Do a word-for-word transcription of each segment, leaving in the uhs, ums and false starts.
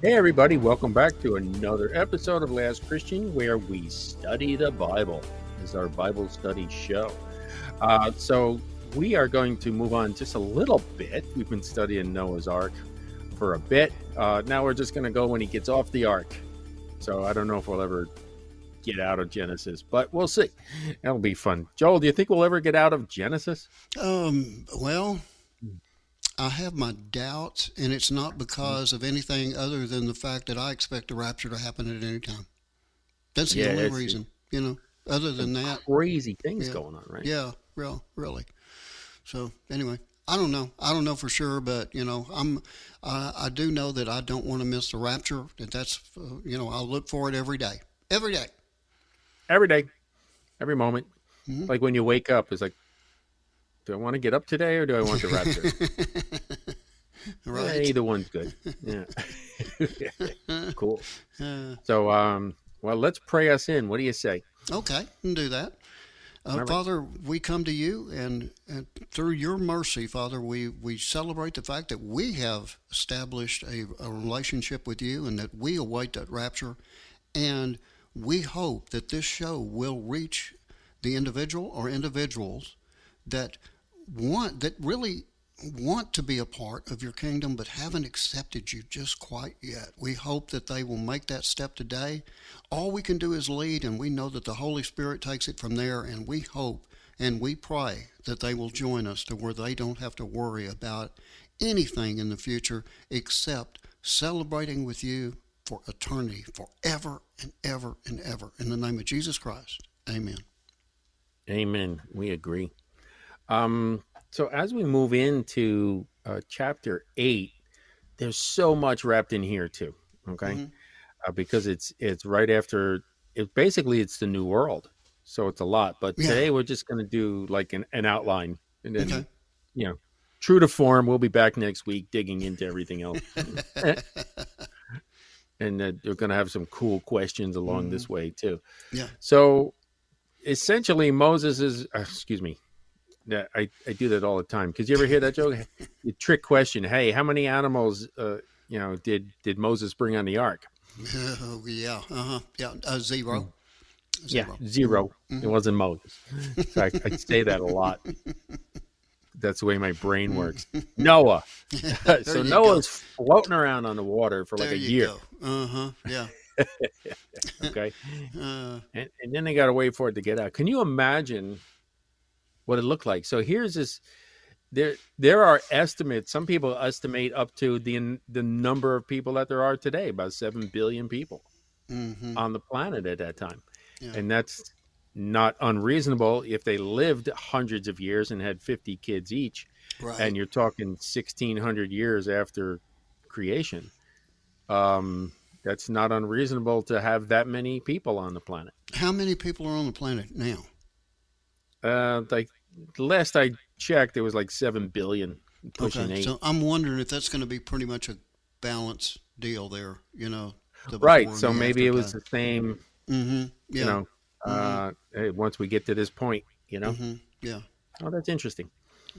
Hey, everybody, welcome back to another episode of Last Christian, where we study the Bible. This is our Bible study show. Uh, so we are going to move on just a little bit. We've been studying Noah's Ark for a bit. Uh, now we're just going to go when he gets off the Ark. So I don't know if we'll ever get out of Genesis, but we'll see. That'll be fun. Joel, do you think we'll ever get out of Genesis? Um, well, I have my doubts, and it's not because of anything other than the fact that I expect the rapture to happen at any time. That's the Yeah, only it's- reason, you know. Other than that, Crazy things Yeah. going on, right? yeah, real, really. So anyway, I don't know. I don't know for sure, but you know, I'm. Uh, I do know that I don't want to miss the rapture. That that's, uh, you know, I'll look for it every day, every day. Every day, every moment. Mhm. Like when you wake up, it's like, do I want to get up today or do I want the rapture? Right. Eh, either one's good. Yeah. Cool. Uh, So, um, well, let's pray us in. What do you say? Okay, can do that. Uh, All right. Father, we come to you, and, and through your mercy, Father, we, we celebrate the fact that we have established a, a relationship with you and that we await that rapture. And we hope that this show will reach the individual or individuals that want, that really want to be a part of your kingdom but haven't accepted you just quite yet. We hope that they will make that step today. All we can do is lead, and we know that the Holy Spirit takes it from there, and we hope and we pray that they will join us to where they don't have to worry about anything in the future except celebrating with you for eternity, forever and ever and ever. In the name of Jesus Christ, amen. Amen. We agree. Um, so as we move into uh, chapter eight, there's so much wrapped in here too. Okay, Mhm. uh, because it's it's right after it. Basically, it's the new world, so it's a lot. But Yeah. today we're just going to do like an, an outline, and then Okay. you know, true to form, we'll be back next week digging into everything else, and uh, we're going to have some cool questions along this way too. Yeah. So essentially, Moses is. Uh, excuse me. Yeah, I, I do that all the time. Because you ever hear that joke? The trick question. Hey, how many animals, uh, you know, did did Moses bring on the ark? Oh, yeah. Uh-huh. Yeah. Uh, zero. Zero. Yeah, zero. It wasn't Moses. So I, I say that a lot. That's the way my brain works. Noah. So you Noah's floating around on the water for like There a you year. go. Uh-huh. Yeah. Okay, Uh, and, and then they got to wait for it to get out. Can you imagine what it looked like? So here's this. There, there are estimates. Some people estimate up to the the number of people that there are today, about seven billion people mhm. on the planet at that time, Yeah. and that's not unreasonable if they lived hundreds of years and had fifty kids each. Right. And you're talking sixteen hundred years after creation. Um, that's not unreasonable to have that many people on the planet. How many people are on the planet now? Uh, like last I checked, there was like seven billion, pushing Okay. eight. So I'm wondering if that's going to be pretty much a balanced deal there, you know. the Right. before So and the maybe it after was the same, Mm-hmm. Yeah. you know, uh, hey, once we get to this point, you know. Mm-hmm. Yeah. Oh, that's interesting.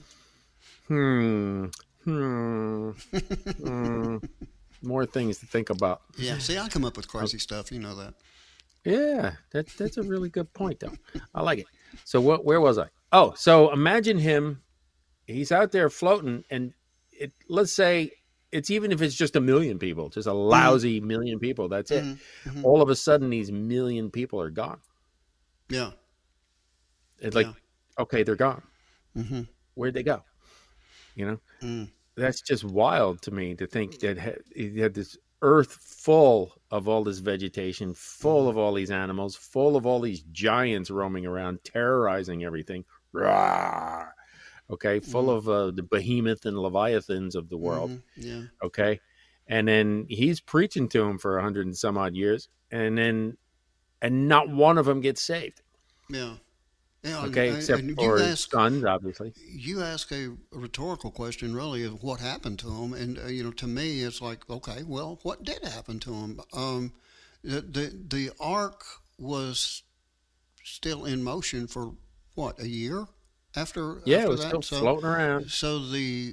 Hmm. Hmm. hmm. More things to think about. Yeah. See, I come up with crazy stuff. You know that. Yeah, that, that's a really good point, though. I like it. So what? Where was I? Oh, so imagine him. He's out there floating, and it, let's say it's even if it's just a million people, just a lousy million people. That's it. Mhm. All of a sudden, these million people are gone. Yeah. It's like, Yeah. okay, they're gone. Mm-hmm. Where'd they go? You know, Mm. that's just wild to me to think that ha- you had this earth full of all this vegetation, full of all these animals, full of all these giants roaming around, terrorizing everything. Rawr. Okay, full of uh, the behemoth and leviathans of the world. Mhm. Yeah. Okay, and then he's preaching to them for a hundred and some odd years, and then and not one of them gets saved. Yeah. Yeah. and- Okay, and- except and for you his ask, sons, obviously. you ask a rhetorical question, really, of what happened to him, and uh, you know, to me, it's like, okay, well, what did happen to him? Um, the the, the ark was still in motion for what, a year after Yeah, after it was that. still so floating around. so the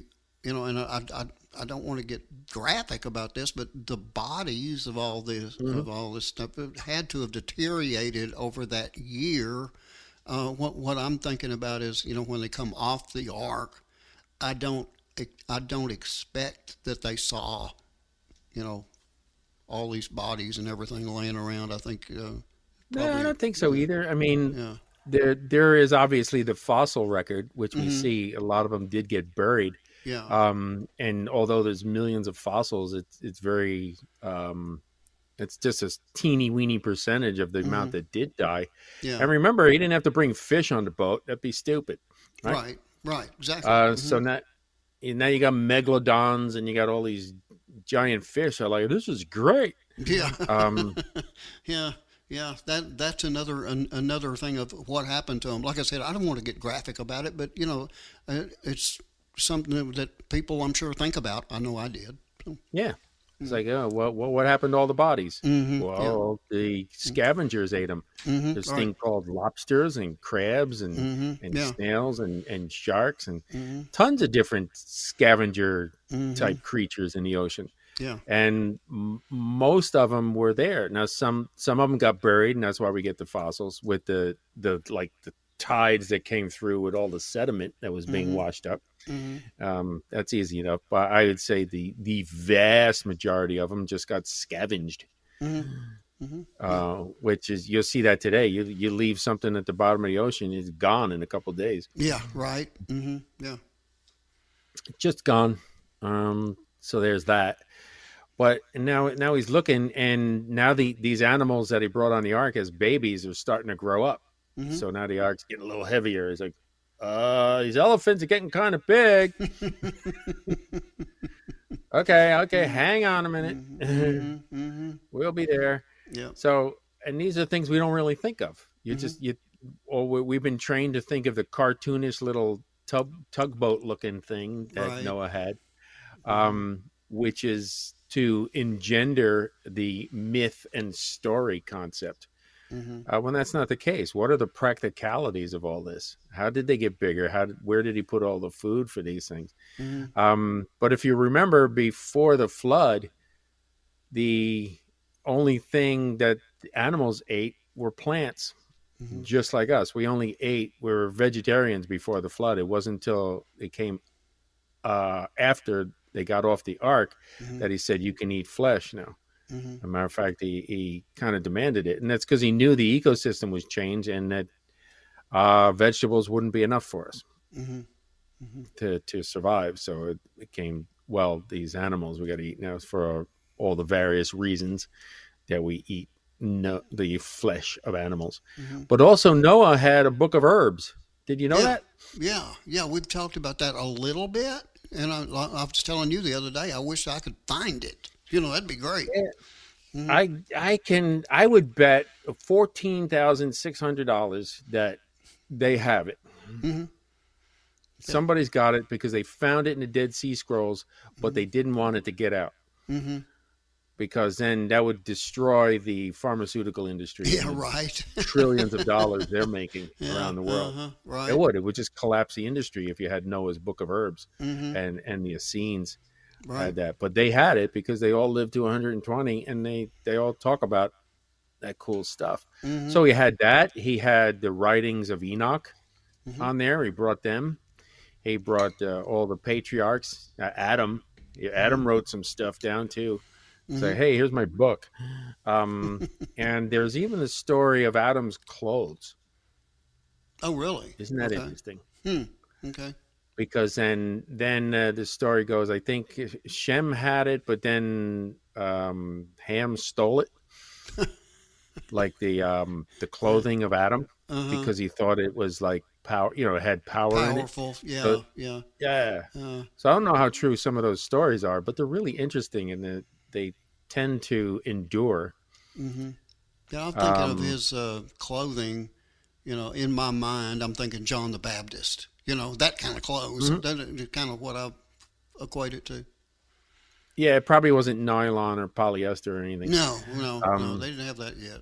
you know, and I, I, I don't want to get graphic about this, but the bodies of all this, Mm-hmm. of all this stuff it had to have deteriorated over that year. Uh, what, what I'm thinking about is, you know, when they come off the ark, I don't, I don't expect that they saw, you know, all these bodies and everything laying around. I think uh, No, I probably, don't think so either. I mean, yeah, there there is obviously the fossil record, which we hmm see a lot of them did get buried. yeah, Um, and although there's millions of fossils, it's it's very um, it's just a teeny weeny percentage of the hmm amount that did die. yeah, And remember, he didn't have to bring fish on the boat. That'd be stupid, right? right, right, exactly. Uh, hmm so now, now you got megalodons and you got all these giant fish. I'm like, this is great. Yeah, Um, yeah, yeah. That that's another an, another thing of what happened to them. Like I said, I don't want to get graphic about it, but you know, uh, it's something that people I'm sure think about. I know I did. So, yeah. It's like, oh, well, what what happened to all the bodies? hmm yeah, Well, the scavengers ate them. hmm This right, thing called lobsters and crabs and hmm and yeah, snails and and sharks and hmm tons of different scavenger hmm type creatures in the ocean. yeah, And m- most of them were there. Now some some of them got buried, and that's why we get the fossils with the the like the tides that came through with all the sediment that was being hmm washed up. hmm Um, that's easy enough, but I would say the the vast majority of them just got scavenged. hmm hmm yeah, Uh, which is you'll see that today. You you leave something at the bottom of the ocean, it's gone in a couple of days, yeah, right, hmm yeah, just gone. Um, so there's that. But now now he's looking, and now the these animals that he brought on the ark as babies are starting to grow up. hmm So now the ark's getting a little heavier. He's like, uh, these elephants are getting kind of big. Okay, okay, hang on a minute. hmm hmm We'll be there. yeah, So, and these are things we don't really think of. You hmm just you, or we- we've been trained to think of the cartoonish little tug tugboat looking thing that right, Noah had, hmm um, which is to engender the myth and story concept. hmm Uh, when that's not the case, what are the practicalities of all this? How did they get bigger? How did, where did he put all the food for these things? hmm Um, but if you remember, before the flood, the only thing that the animals ate were plants, hmm just like us. We only ate, we were vegetarians before the flood. It wasn't until it came uh, after they got off the ark hmm that he said, you can eat flesh now. hmm As a matter of fact, he, he kind of demanded it. And that's because he knew the ecosystem was changed and that uh, vegetables wouldn't be enough for us hmm hmm to, to survive. So it became, well, these animals we got to eat now for all the various reasons that we eat no, the flesh of animals. hmm But also Noah had a book of herbs. Did you know Yeah, that? yeah, yeah. We've talked about that a little bit, and I, I was telling you the other day. I wish I could find it. You know, that'd be great. hmm I I can I would bet fourteen thousand six hundred dollars that they have it. hmm Somebody's got it because they found it in the Dead Sea Scrolls, but they didn't want it to get out hmm because then that would destroy the pharmaceutical industry Yeah, and the right. trillions of dollars they're making Yeah, around the world. uh-huh, right. It would. It would just collapse the industry if you had Noah's Book of Herbs hmm and and the Essenes Right. had that. But they had it because they all lived to one hundred twenty and they they all talk about that cool stuff. hmm So he had that. He had the writings of Enoch hmm on there. He brought them. He brought uh, all the patriarchs. Uh, Adam. Yeah, Adam wrote some stuff down too. Say, hmm hey, here's my book. Um, and there's even the story of Adam's clothes. Oh, really? Isn't that Okay. interesting? Hmm. Okay. Because then then uh, the story goes, I think Shem had it, but then um, Ham stole it, like the um, the clothing of Adam, Uh-huh. because he thought it was like power, you know, it had power in it. Powerful. Yeah. So- yeah. Yeah. Uh, So I don't know how true some of those stories are, but they're really interesting and they, they tend to endure. hmm Yeah, I'm thinking of Um, his uh, clothing. You know, in my mind, I'm thinking John the Baptist. You know, that kind of clothes. Mhm. That's kind of what I equate it to. Yeah, it probably wasn't nylon or polyester or anything. No, no, no, Um, they didn't have that yet.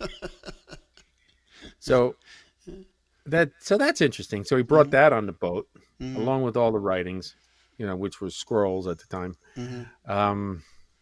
So that so that's interesting. So he brought that on the boat Mhm. along with all the writings. you know, which were scrolls at the time. Mm-hmm. Um,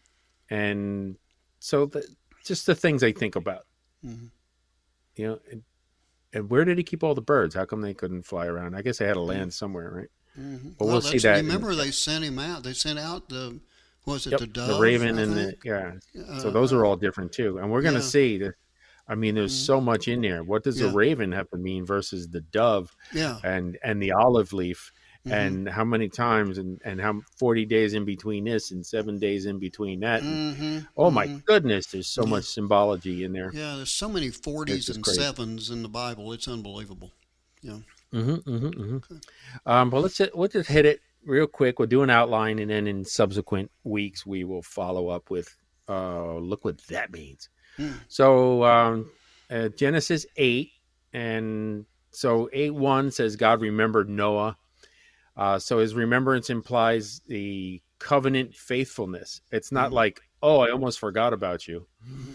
and so the, just the things I think about, Mm-hmm. you know, and, and where did he keep all the birds? How come they couldn't fly around? I guess they had to land somewhere, right? Mm-hmm. But Well, we'll see that's, that. remember in, they sent him out. They sent out the, was it yep, the dove? the raven I and the, think? yeah. Uh, So those are uh, all different too. And we're going to yeah. see that. I mean, there's Mm-hmm. so much in there. What does the Yeah. raven have to mean versus the dove Yeah. and, and the olive leaf? Mm-hmm. And how many times and, and how forty days in between this and seven days in between that. And, Mm-hmm. oh Mm-hmm. my goodness, there's so Yeah. much symbology in there. Yeah, there's so many forties just and crazy. sevens in the Bible. It's unbelievable. Yeah. Mm-hmm, mm-hmm, mm-hmm. Um, but let's we'll just hit it real quick. We'll do an outline, and then in subsequent weeks we will follow up with uh, look what that means. Mm. So um, uh, Genesis eight, and so eight one says God remembered Noah. Uh, so his remembrance implies the covenant faithfulness. It's not Mm-hmm. like, oh, I almost forgot about you.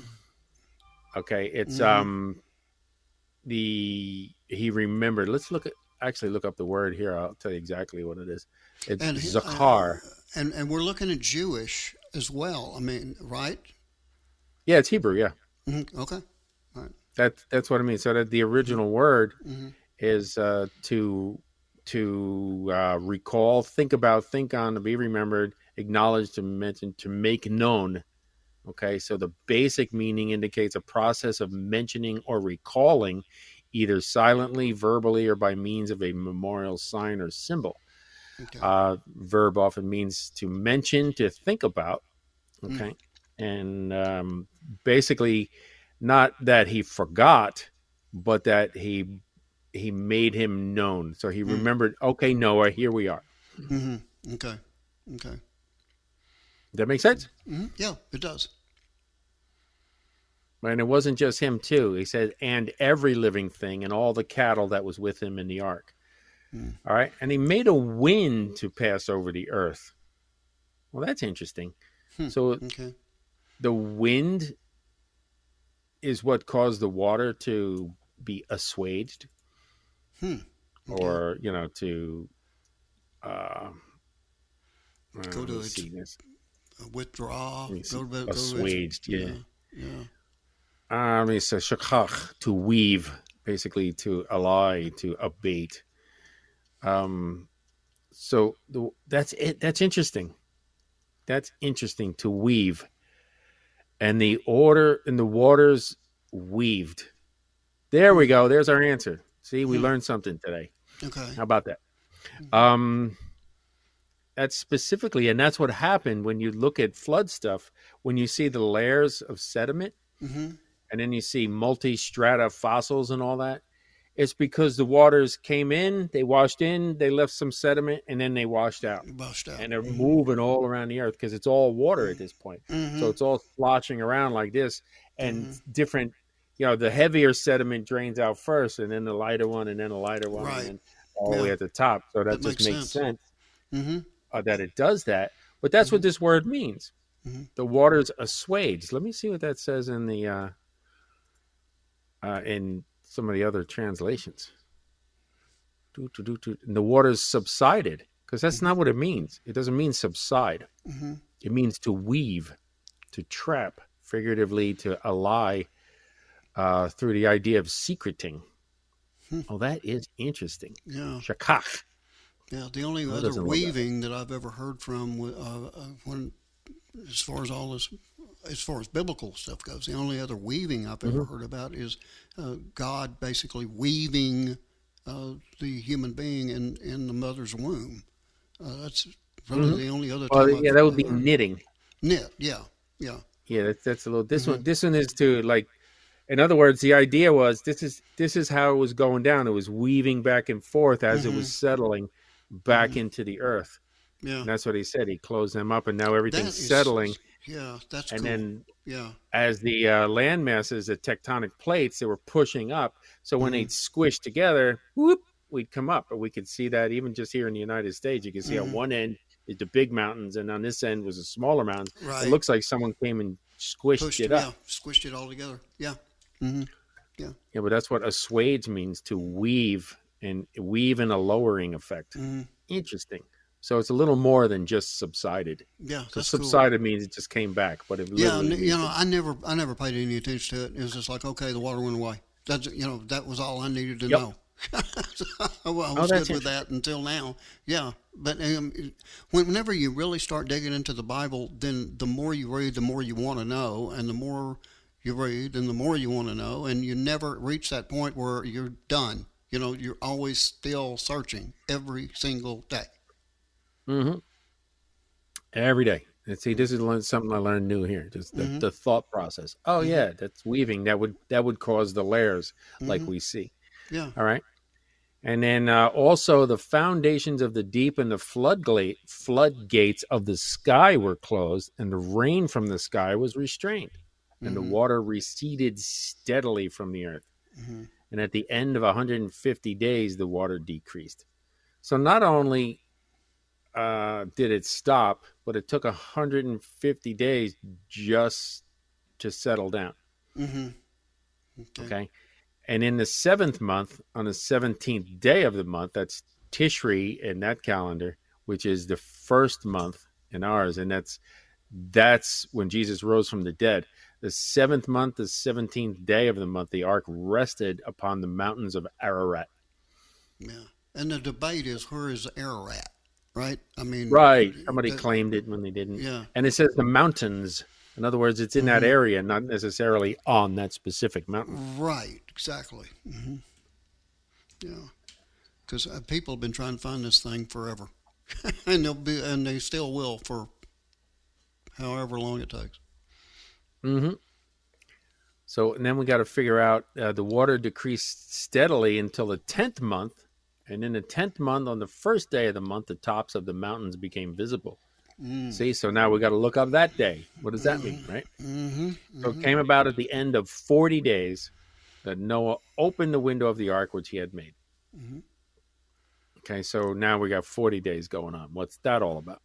Okay, it's Mm-hmm. um the he remembered. Let's look at actually look up the word here. I'll tell you exactly what it is. It's And Zakar. uh, and and we're looking at Jewish as well. I mean, right? Yeah, it's Hebrew. Yeah, Mm-hmm. Okay. All right. that that's what I mean. So that the original word Mm-hmm. is uh, to to uh, recall, think about, think on, to be remembered, acknowledge, to mention, to make known. Okay, so the basic meaning indicates a process of mentioning or recalling, either silently, verbally, or by means of a memorial sign or symbol. Okay. Uh, verb often means to mention, to think about. Okay, Mm. and um, basically, not that he forgot, but that he he made him known. So he Mm. remembered. Okay, Noah, here we are. Mm-hmm. Okay. Okay. Does that make sense? Mm-hmm. Yeah, it does. And it wasn't just him, too. He said, and every living thing and all the cattle that was with him in the ark. Mm. All right. And he made a wind to pass over the earth. Well, that's interesting. Hmm. So Okay. the wind is what caused the water to be assuaged Hmm. Okay. or, you know, to uh, Go uh, to let me its see this. withdraw. Let me see. Go to, go to its, Assuaged, yeah. yeah. Yeah. Um, it says shakach, to weave, basically to ally, to abate. Um, so the, that's it. That's interesting. That's interesting to weave, and the order and the waters weaved. There we go. There's our answer. See, we Hmm. learned something today. Okay. How about that? Um, that's specifically, and that's what happened when you look at flood stuff. When you see the layers of sediment. Mm-hmm. And then you see multi-strata fossils and all that. It's because the waters came in, they washed in, they left some sediment, and then they washed out. Bust out. And they're Mm-hmm. moving all around the earth because it's all water at this point. Mm-hmm. So it's all sloshing around like this. And Mhm. different, you know, the heavier sediment drains out first, and then the lighter one, and then the lighter one, Right. and then all the Yeah. way at the top. So that, That just makes makes sense. sense, Mm-hmm. uh, that it does that. But that's what this word means. Mhm. The waters assuaged. Let me see what that says in the... Uh, Uh, in some of the other translations. Do, do, do, do. And the waters subsided, because that's not what it means. It doesn't mean subside. Mm-hmm. It means to weave, to trap, figuratively to ally, uh, through the idea of secreting. Hmm. Oh, that is interesting. Yeah. Shakach. Yeah. The only Who other doesn't love that? weaving that I've ever heard from, uh, uh, when, as far as all this, as far as biblical stuff goes, the only other weaving I've ever Mm-hmm. heard about is uh, God basically weaving uh, the human being in, in the mother's womb. Uh, that's really Mhm. the only other Well, time. I've yeah, that would be ever- knitting. knit. Yeah. Yeah. Yeah, that's that's a little. This Mm-hmm. one, this one is to like. In other words, the idea was this is this is how it was going down. It was weaving back and forth as it Mhm. was settling back Mhm. into the earth. Yeah. And that's what he said. He closed them up, and now everything's That is- settling. Yeah. That's And cool. then, yeah. as the uh, land masses, the tectonic plates, they were pushing up. So when they'd squish together, whoop, we'd come up. But we could see that even just here in the United States. You can see Mhm. on one end is the big mountains, and on this end was a smaller mountain. Right. It looks like someone came and squished Pushed it yeah. up. Squished it all together. Yeah. Mm-hmm. Yeah, but that's what assuage means, to weave, and weave in a lowering effect. Mm-hmm. Interesting. So it's a little more than just subsided. Yeah, So that's cool. subsided means it just came back, but it Yeah, literally n- you know, means I never, I never paid any attention to it. It was just like, okay, the water went away. That's, you know, that was all I needed to Yep. know. So I wa- I Oh, was that's good with that until now. Yeah, but um, whenever you really start digging into the Bible, then the more you read, the more you want to know, and the more you read, and the more you want to know, and you never reach that point where you're done. You know, you're always still searching every single day. hmm every day. And see, this is learn- something I learned new here. Just the, Mm-hmm. the thought process. Oh Mm-hmm. yeah, that's weaving. That would that would cause the layers like Mm-hmm. we see. Yeah. All right. And then uh, also the foundations of the deep and the floodgate floodgates of the sky were closed, and the rain from the sky was restrained, and the Mm-hmm. water receded steadily from the earth. Mm-hmm. And at the end of one hundred fifty days, the water decreased. So not only uh, did it stop, but it took one hundred fifty days just to settle down. Mm-hmm. Okay. Okay. And in the seventh month, on the seventeenth day of the month, that's Tishri in that calendar, which is the first month in ours. And that's that's when Jesus rose from the dead. The seventh month, the seventeenth day of the month, the ark rested upon the mountains of Ararat. Yeah. And the debate is, where is Ararat? Right? I mean, Right. Somebody that- claimed it when they didn't. yeah. And it says the mountains. In other words, it's in that Mhm. area, not necessarily on that specific mountain. Right, exactly. Hmm. Yeah, because uh, people have been trying to find this thing forever, and they'll be, and they still will for however long it takes. Mm-hmm. So, and then we got to figure out uh, the water decreased steadily until the tenth month. And in the tenth month, on the first day of the month, the tops of the mountains became visible. Mm. See, so now we got to look up that day. What does that mean, right? Mm-hmm. So it came about at the end of forty days that Noah opened the window of the ark which he had made. Mm-hmm. Okay, so now we got forty days going on. What's that all about?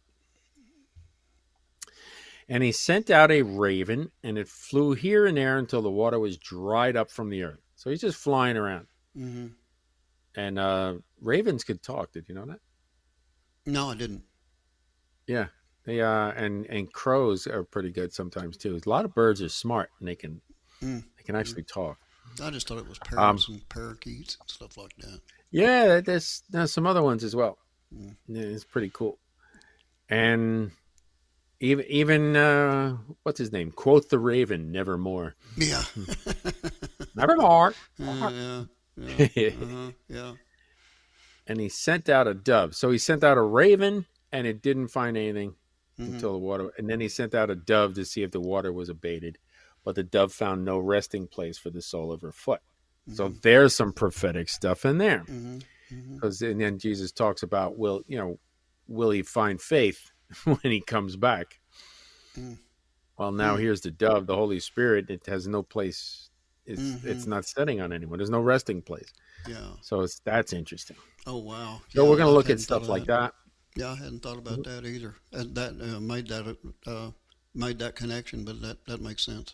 And he sent out a raven, and it flew here and there until the water was dried up from the earth. So he's just flying around. Mm-hmm. And uh, ravens could talk. Did you know that? No, I didn't. Yeah. They uh, and and crows are pretty good sometimes too. A lot of birds are smart, and they can Mm. they can actually talk. I just thought it was Um, parrots and parakeets and stuff like that. Yeah, there's there's some other ones as well. Mm. Yeah, it's pretty cool. And even even uh, what's his name? Quoth the raven, nevermore. Yeah. Nevermore. Uh, yeah. Yeah. Uh-huh. Yeah. And he sent out a dove. So he sent out a raven, and it didn't find anything Mhm. until the water. And then he sent out a dove to see if the water was abated, but the dove found no resting place for the sole of her foot. So there's some prophetic stuff in there, Mm-hmm. Mm-hmm. because and then Jesus talks about will you know will he find faith when he comes back? Mm. Well, now Mm. here's the dove, the Holy Spirit. It has no place. It's Mhm. it's not setting on anyone. There's no resting place. Yeah. So it's that's interesting. Oh wow. So Yeah, we're going I to look hadn't at thought stuff of like that. Yeah, I hadn't thought about that either. And that uh, made that uh, made that connection, but that, that makes sense.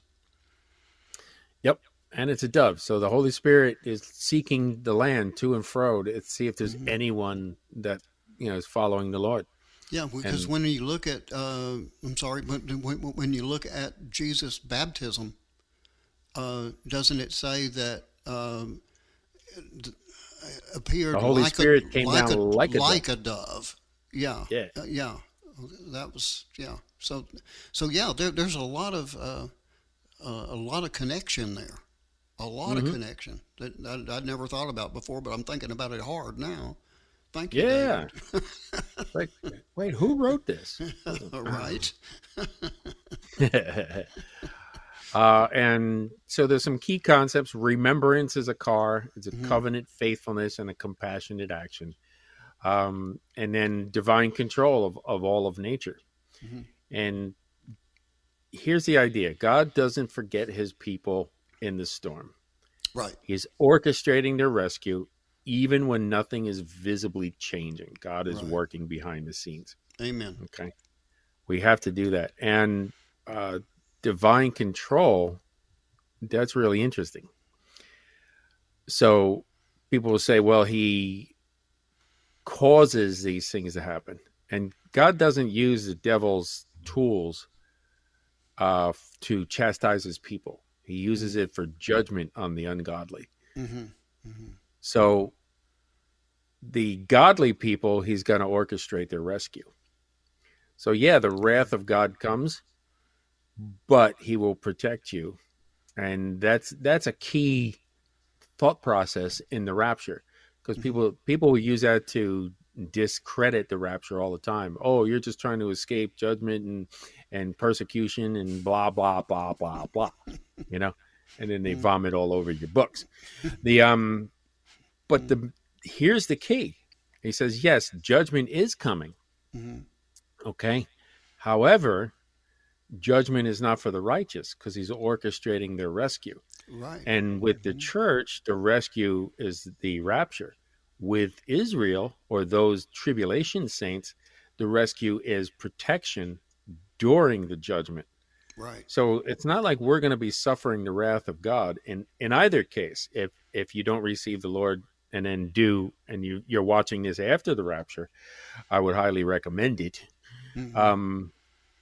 Yep. And it's a dove. So the Holy Spirit is seeking the land to and fro to see if there's Mhm. anyone that, you know, is following the Lord. Yeah, because And- when you look at, uh, I'm sorry, but when, when you look at Jesus' baptism, uh, doesn't it say that um, it appeared The Holy like Spirit a, came like down a, like a like a dove? Yeah, Yeah. uh, yeah, that was yeah. So, so yeah, there, there's a lot of uh, uh, a lot of connection there, a lot Mhm. of connection that I, I'd never thought about before, but I'm thinking about it hard now. Thank you. Yeah. Like, wait, who wrote this? David. Right. uh, and so there's some key concepts. Remembrance is a car. It's a Mhm. covenant faithfulness and a compassionate action. Um, and then divine control of, of all of nature. Mhm. And here's the idea. God doesn't forget his people in the storm. Right. He's orchestrating their rescue even when nothing is visibly changing. God is Right. working behind the scenes. Amen. Okay. We have to do that. And uh, divine control, that's really interesting. So people will say, well, he causes these things to happen. And God doesn't use the devil's tools uh, to chastise his people. He uses it for judgment on the ungodly. Mm-hmm. Mm-hmm. So the godly people, he's going to orchestrate their rescue. So yeah, the wrath of God comes, but he will protect you. And that's that's a key thought process in the rapture, because Mm-hmm. people people will use that to discredit the rapture all the time. Oh, you're just trying to escape judgment and and persecution and blah blah blah blah blah, you know, and then they vomit all over your books. The um, but the here's the key. He says, yes, judgment is coming. Mm-hmm. Okay, however, judgment is not for the righteous, because he's orchestrating their rescue. Right. And with the church, the rescue is the rapture. With Israel, or those tribulation saints, the rescue is protection during the judgment. Right. So it's not like we're going to be suffering the wrath of God in, in either case. If if you don't receive the Lord and then do, and you, you're watching this after the rapture, I would highly recommend it. Mm-hmm. Um,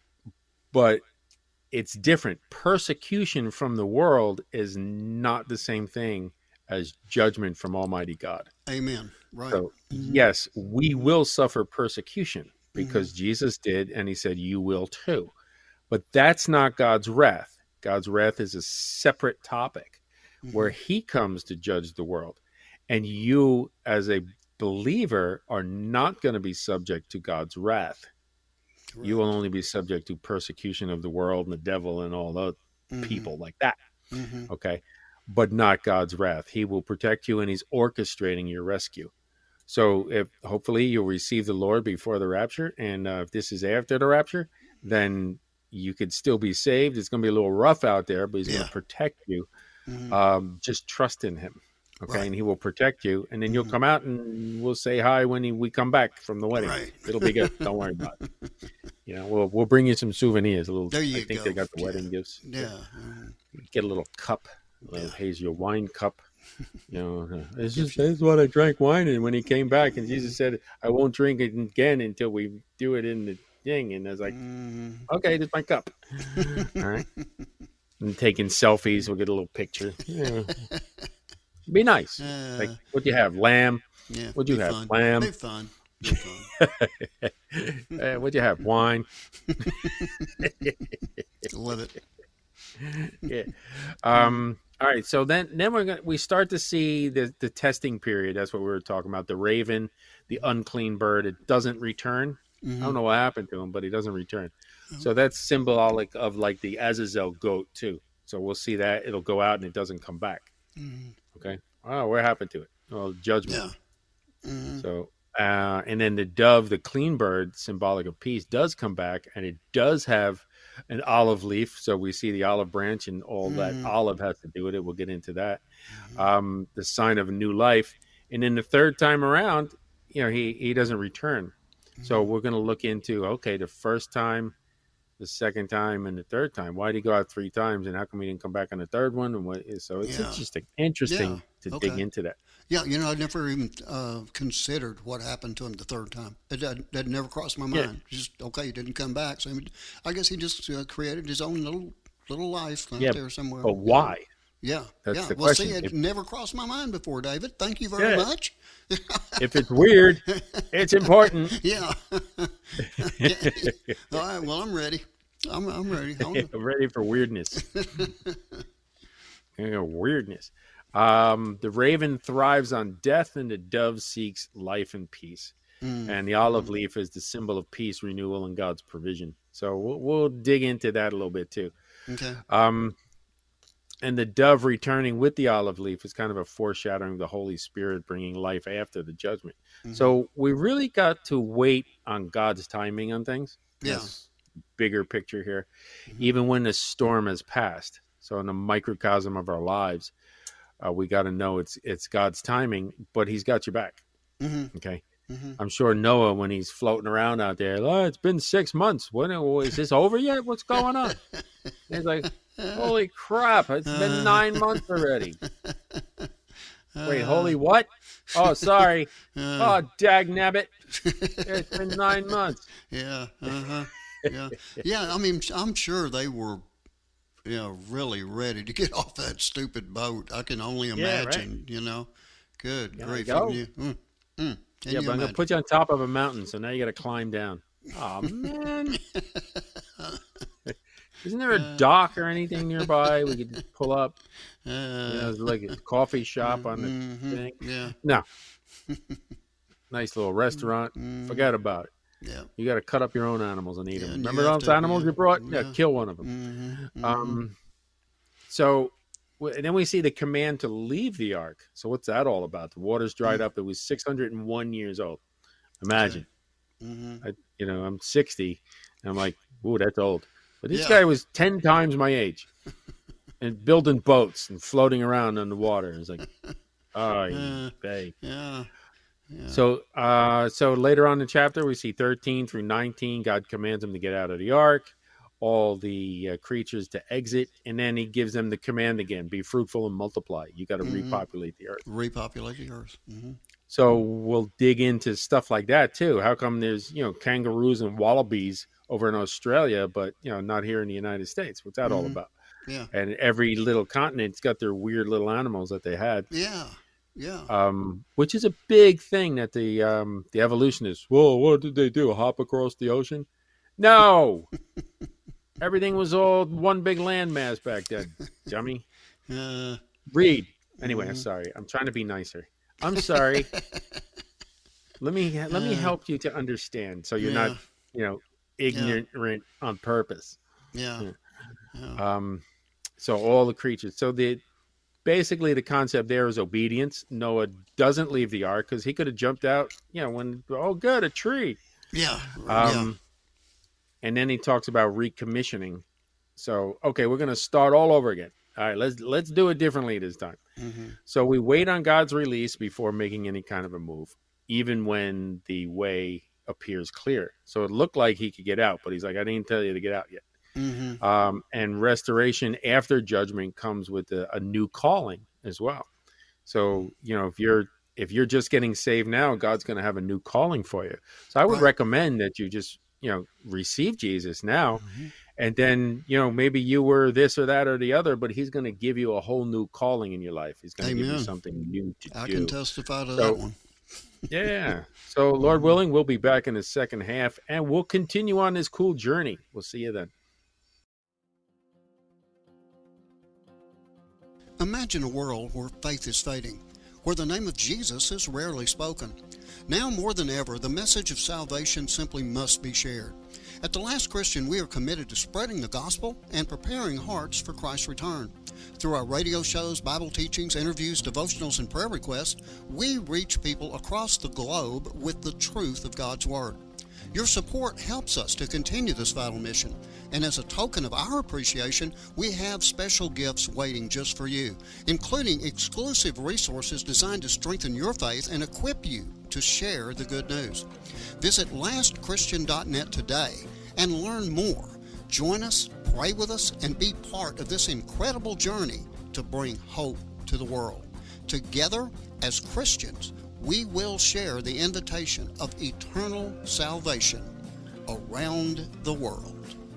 but it's different. Persecution from the world is not the same thing as judgment from Almighty God. Amen. Right. So, Mm-hmm. yes, we will suffer persecution because mm-hmm. Jesus did, and he said, you will too. But that's not God's wrath. God's wrath is a separate topic mm-hmm. where he comes to judge the world. And you, as a believer, are not going to be subject to God's wrath. Correct. You will only be subject to persecution of the world and the devil and all those mm-hmm. people like that. Mm-hmm. Okay. But not God's wrath. He will protect you, and he's orchestrating your rescue. So if hopefully you'll receive the Lord before the rapture, and uh, if this is after the rapture, then you could still be saved. It's going to be a little rough out there, but he's yeah. going to protect you. Mm-hmm. Um, just trust in him. Okay. Right. And he will protect you. And then you'll mm-hmm. come out, and we'll say hi when he, we come back from the wedding. Right. It'll be good. Don't worry about it. You know, we'll, we'll bring you some souvenirs. A little, there you I think go. they got the yeah. wedding gifts. Yeah. Mm-hmm. Get a little cup. A little yeah. hazy wine cup. You know, it's just, that's what I drank wine in when he came back. And Jesus said, I won't drink it again until we do it in the thing. And I was like, mm. okay, this is my cup. All right. And taking selfies, we'll get a little picture. Yeah. Be nice. Uh, like, what do you have? Lamb? Yeah. What do you have? Fun. Lamb? Be fun. Be fun. uh, what do you have? Wine? Love it. Yeah. Um, all right. So then, then we're gonna we start to see the the testing period. That's what we were talking about. The raven, the unclean bird. It doesn't return. Mm-hmm. I don't know what happened to him, but he doesn't return. Mm-hmm. So that's symbolic of like the Azazel goat too. So we'll see that it'll go out and it doesn't come back. Mm-hmm. Okay. Oh, what happened to it? Well, judgment. Yeah. Mm-hmm. So. Uh, and then the dove, the clean bird, symbolic of peace, does come back, and it does have an olive leaf. So we see the olive branch, and all mm-hmm. that olive has to do with it. We'll get into that. Mm-hmm. Um, the sign of a new life. And then the third time around, you know, he, he doesn't return. Mm-hmm. So we're going to look into, okay, the first time, the second time, and the third time. Why did he go out three times, and how come he didn't come back on the third one? And what? So it's yeah. interesting, interesting yeah. to okay. dig into that. Yeah, you know, I never even uh, considered what happened to him the third time. It that, that never crossed my mind. Yeah. Just okay, he didn't come back. So I guess he just uh, created his own little little life out yeah, there somewhere. But why? Yeah, that's yeah. the well, question. see, it if, never crossed my mind before, David. Thank you very yeah. much. If it's weird, it's important. Yeah. All right. Well, I'm ready. I'm I'm ready. I'm ready for weirdness. Yeah, weirdness. Um, the raven thrives on death, and the dove seeks life and peace. Mm. And the olive leaf is the symbol of peace, renewal, and God's provision. So we'll, we'll dig into that a little bit too. Okay. Um, and the dove returning with the olive leaf is kind of a foreshadowing of the Holy Spirit bringing life after the judgment. Mm-hmm. So we really got to wait on God's timing on things. Yeah. This bigger picture here, mm-hmm. even when the storm has passed. So in the microcosm of our lives, Uh, we got to know it's it's God's timing, but he's got your back. Mm-hmm. Okay. Mm-hmm. I'm sure Noah, when he's floating around out there, oh, it's been six months. When is this over yet? What's going on? He's like, holy crap. It's been nine months already. Wait, holy what? Oh, sorry. Uh, Oh, dagnabbit. It's been nine months. yeah, uh-huh. Yeah. Yeah, I mean, I'm sure they were, you know, really ready to get off that stupid boat. I can only Yeah, right. imagine, you know. Good Gotta grief. go. You, mm, mm, can Yeah, you but I'm going to imagine? put you on top of a mountain, so now you got to climb down. Oh, man. Isn't there a dock or anything nearby we could just pull up? Uh, You know, there's like a coffee shop on the mhm, thing. yeah, No. Nice little restaurant. mm, Forget about it. yeah. You got to cut up your own animals and eat Yeah, them. and you Remember have those to- animals yeah, you brought? Yeah, yeah. kill one of them. Mm-hmm, mm-hmm. Um, so w- and then we see the command to leave the ark. So what's that all about? The water's dried up. It was six hundred one years old. Imagine. Mm-hmm. I, you know, I'm sixty. And I'm like, ooh, that's old. But this Yeah. guy was ten times my age and building boats and floating around on the water. It's like, oh, Uh, hey. Yeah. Yeah. So, uh, so later on in the chapter, we see thirteen through nineteen. God commands them to get out of the ark, all the uh, creatures to exit, and then He gives them the command again: be fruitful and multiply. You got to Mhm. repopulate the earth. Repopulate the earth. Mm-hmm. So we'll dig into stuff like that too. How come there's you know kangaroos and wallabies over in Australia, but you know not here in the United States? What's that all Mhm. about? Yeah. And every little continent's got their weird little animals that they had. Yeah. Yeah. Um, which is a big thing that the um, the evolutionists. Whoa, what did they do? Hop across the ocean? No, everything was all one big landmass back then. Dummy, Uh, read. Anyway, I'm Mhm. sorry. I'm trying to be nicer. I'm sorry. let me let me Uh, help you to understand, so you're yeah. not you know ignorant on purpose. Yeah. Yeah. Um, so all the creatures. So the basically the concept there is obedience. Noah doesn't leave the ark because he could have jumped out. You know, when oh good, a tree. Yeah. Um, and then he talks about recommissioning. So okay, we're gonna start all over again. All right, let's let's do it differently this time. yeah. Mm-hmm. So we wait on God's release before making any kind of a move, even when the way appears clear. So it looked like he could get out, but he's like, I didn't tell you to get out yet. Mm-hmm. Um, and restoration after judgment comes with a, a new calling as well. So, you know, if you're if you're just getting saved now, God's going to have a new calling for you. So I would Right. recommend that you just, you know, receive Jesus now. Mm-hmm. And then, you know, maybe you were this or that or the other, but he's going to give you a whole new calling in your life. He's going to give you Amen. something new to I do. can testify to So- that one. Yeah. So, Lord willing, we'll be back in the second half and we'll continue on this cool journey. We'll see you then. Imagine a world where faith is fading, where the name of Jesus is rarely spoken. Now more than ever, the message of salvation simply must be shared. At The Last Christian, we are committed to spreading the gospel and preparing hearts for Christ's return. Through our radio shows, Bible teachings, interviews, devotionals, and prayer requests, we reach people across the globe with the truth of God's Word. Your support helps us to continue this vital mission, and as a token of our appreciation, we have special gifts waiting just for you, including exclusive resources designed to strengthen your faith and equip you to share the good news. Visit last christian dot net today and learn more. Join us, pray with us, and be part of this incredible journey to bring hope to the world. Together, as Christians, we will share the invitation of eternal salvation around the world.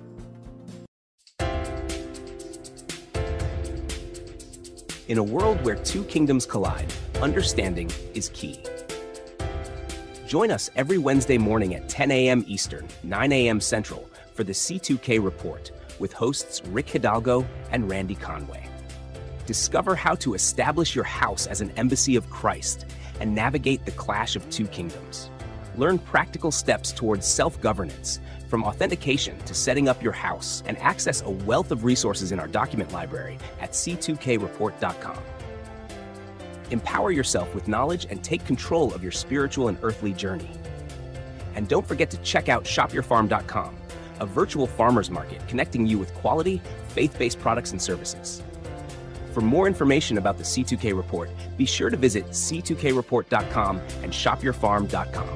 In a world where two kingdoms collide, understanding is key. Join us every Wednesday morning at ten a.m. Eastern, nine a.m. Central for the C two K Report with hosts Rick Hidalgo and Randy Conway. Discover how to establish your house as an embassy of Christ and navigate the clash of two kingdoms. Learn practical steps towards self-governance, from authentication to setting up your house, and access a wealth of resources in our document library at c two k report dot com. Empower yourself with knowledge and take control of your spiritual and earthly journey. And don't forget to check out shop your farm dot com, a virtual farmers market connecting you with quality, faith-based products and services. For more information about the C two K Report, be sure to visit c two k report dot com and shop your farm dot com.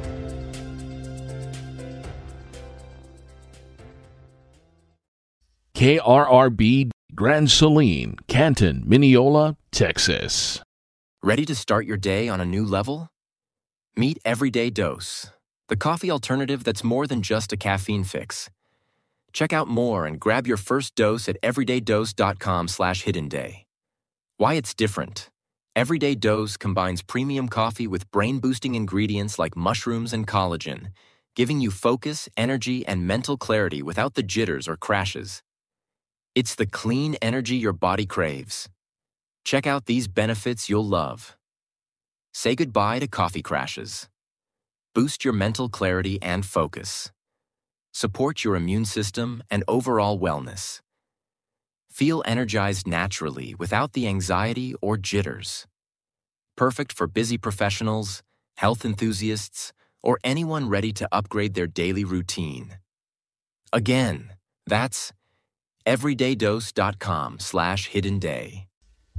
K R R B Grand Saline, Canton, Mineola, Texas. Ready to start your day on a new level? Meet Everyday Dose, the coffee alternative that's more than just a caffeine fix. Check out more and grab your first dose at everydaydose.com slash hidden day. Why it's different. Everyday Dose combines premium coffee with brain-boosting ingredients like mushrooms and collagen, giving you focus, energy, and mental clarity without the jitters or crashes. It's the clean energy your body craves. Check out these benefits you'll love. Say goodbye to coffee crashes. Boost your mental clarity and focus. Support your immune system and overall wellness. Feel energized naturally without the anxiety or jitters. Perfect for busy professionals, health enthusiasts, or anyone ready to upgrade their daily routine. Again, that's everydaydose.com slash hidden day.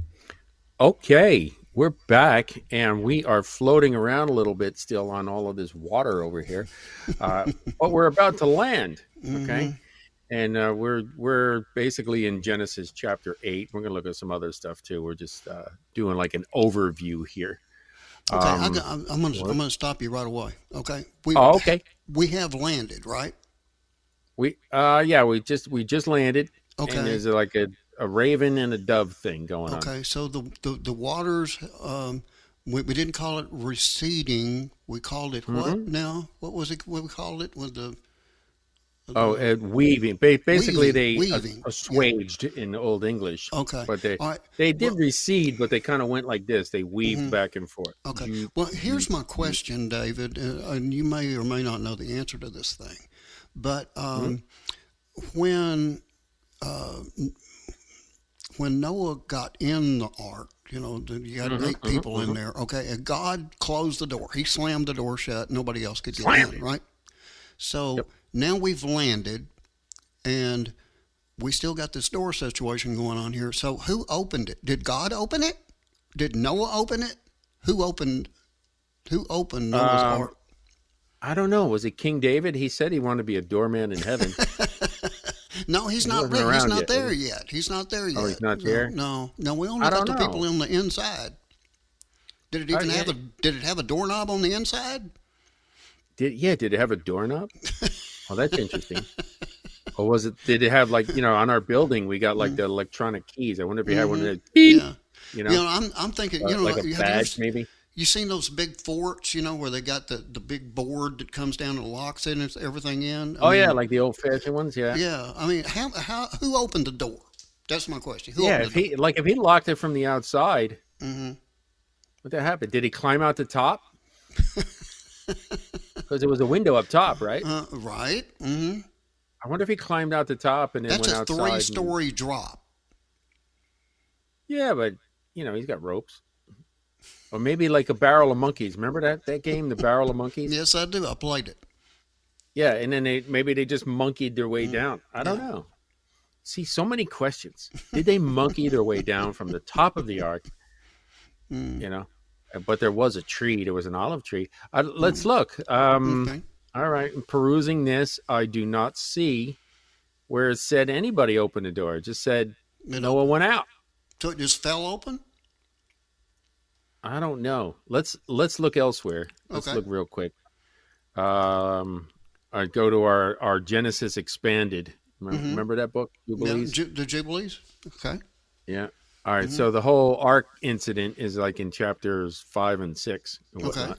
Okay, we're back, and we are floating around a little bit still on all of this water over here, uh, but we're about to land. Okay, mm-hmm. and uh, we're we're basically in Genesis chapter eight. We're going to look at some other stuff too. We're just uh, doing like an overview here. Okay, um, I, I'm I'm going to I'm going to stop you right away. Okay, we, oh, okay, we have landed, right? We uh yeah we just we just landed. Okay, and there's like a. A raven and a dove thing going okay, on. Okay, so the, the, the waters, um, we, we didn't call it receding. We called it what mm-hmm. now? What was it? What we called it? With the, the oh, uh, weaving. Basically, weaving, they weaving. assuaged yeah. in Old English. Okay, but they right. they did well, recede, but they kind of went like this. They weaved mm-hmm. back and forth. Okay. Mm-hmm. Well, here's my question, David, uh, and you may or may not know the answer to this thing, but um, mm-hmm. when. Uh, When Noah got in the ark, you know, you got mm-hmm, eight people mm-hmm, in there. Okay, and God closed the door. He slammed the door shut. Nobody else could get Slam. in, right? So yep. now we've landed, and we still got this door situation going on here. So who opened it? Did God open it? Did Noah open it? Who opened? Who opened Noah's um, ark? I don't know. Was it King David? He said he wanted to be a doorman in heaven. No, he's he not. He's not yet, there yet. He's not there yet. Oh, he's not there. No, no. no we only got the know. people on the inside. Did it even uh, yeah. have a? Did it have a doorknob on the inside? Did yeah? Did it have a doorknob? Oh, that's interesting. Or was it? Did it have like you know on our building we got like mm. the electronic keys? I wonder if he had mm-hmm. one of those. Beep, yeah. You know. You know, I'm I'm thinking. You uh, know, like a you badge you, maybe. You seen those big forts, you know, where they got the, the big board that comes down and locks it and everything in? I oh, mean, yeah, like the old-fashioned ones, yeah. Yeah, I mean, how how who opened the door? That's my question. Who yeah, opened if the he, door? like if he locked it from the outside, mm-hmm. what that happened? Did he climb out the top? Because there was a window up top, right? Uh, right. Mm-hmm. I wonder if he climbed out the top and then That's went outside. That's a three-story and... drop. Yeah, but, you know, he's got ropes. Or maybe like a barrel of monkeys. Remember that, that game, the barrel of monkeys? Yes, I do. I played it. Yeah, and then they maybe they just monkeyed their way mm. down. I don't yeah. know. See, so many questions. Did they monkey their way down from the top of the ark? Mm. You know, but there was a tree. There was an olive tree. Uh, let's mm. look. Um, okay. All right. Perusing this, I do not see where it said anybody opened the door. It just said it Noah opened. went out. So it just fell open? I don't know. Let's let's look elsewhere. Let's okay. look real quick. Um, I go to our, our Genesis Expanded. Remember, mm-hmm. remember that book, Jubilees? Yeah, the Jubilees. Okay. Yeah. All right. Mm-hmm. So the whole ark incident is like in chapters five and six. And okay.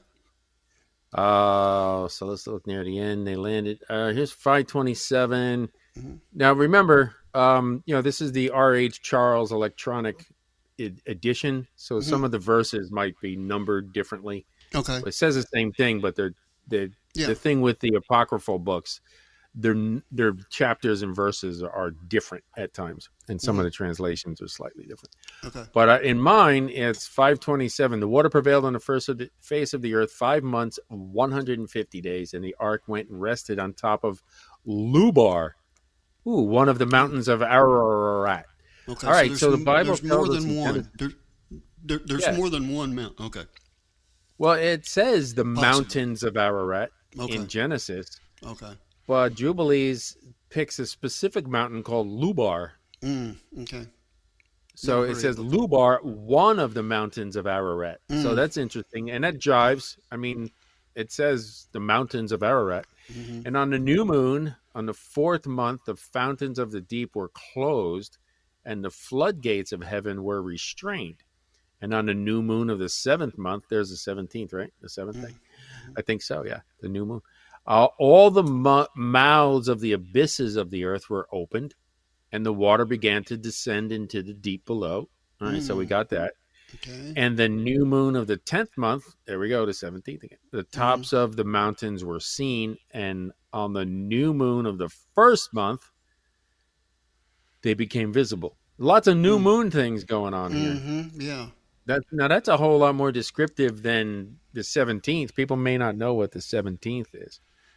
Uh, so let's look near the end. They landed. Uh, here's five twenty-seven. Mm-hmm. Now remember, um, you know, this is the R H Charles electronic edition, so mm-hmm. some of the verses might be numbered differently. Okay, it says the same thing, but they're, they're yeah. the thing with the apocryphal books, their their chapters and verses are different at times, and some mm-hmm. of the translations are slightly different. Okay, but uh, in mine, it's five twenty-seven. The water prevailed on the first of the face of the earth five months, one hundred and fifty days, and the ark went and rested on top of Lubar, ooh, one of the mountains of Ararat. Okay, all right, so, so the Bible there's more than one. one. There, there, there's yeah. more than one mountain. Okay. Well, it says the Possibly. mountains of Ararat okay. in Genesis. Okay. But Jubilees picks a specific mountain called Lubar. Mm, okay. So Never it says heard of it. Lubar, one of the mountains of Ararat. So Mm. that's interesting. And that jives. I mean, it says the mountains of Ararat. Mhm. And on the new moon, on the fourth month, the fountains of the deep were closed and the floodgates of heaven were restrained. And on the new moon of the seventh month, there's the seventeenth, right? The seventh Mm. day. I think so, yeah. The new moon. Uh, all the mu- mouths of the abysses of the earth were opened, and the water began to descend into the deep below. All right, so we Mm. got that. Okay. And the new moon of the tenth month, there we go, the seventeenth again. The tops of the mountains were seen, and on the new moon of the first month, they became visible. Lots of new Mm. moon things going on here. Mm-hmm. Yeah. That now that's a whole lot more descriptive than the seventeenth. People may not know what the seventeenth is,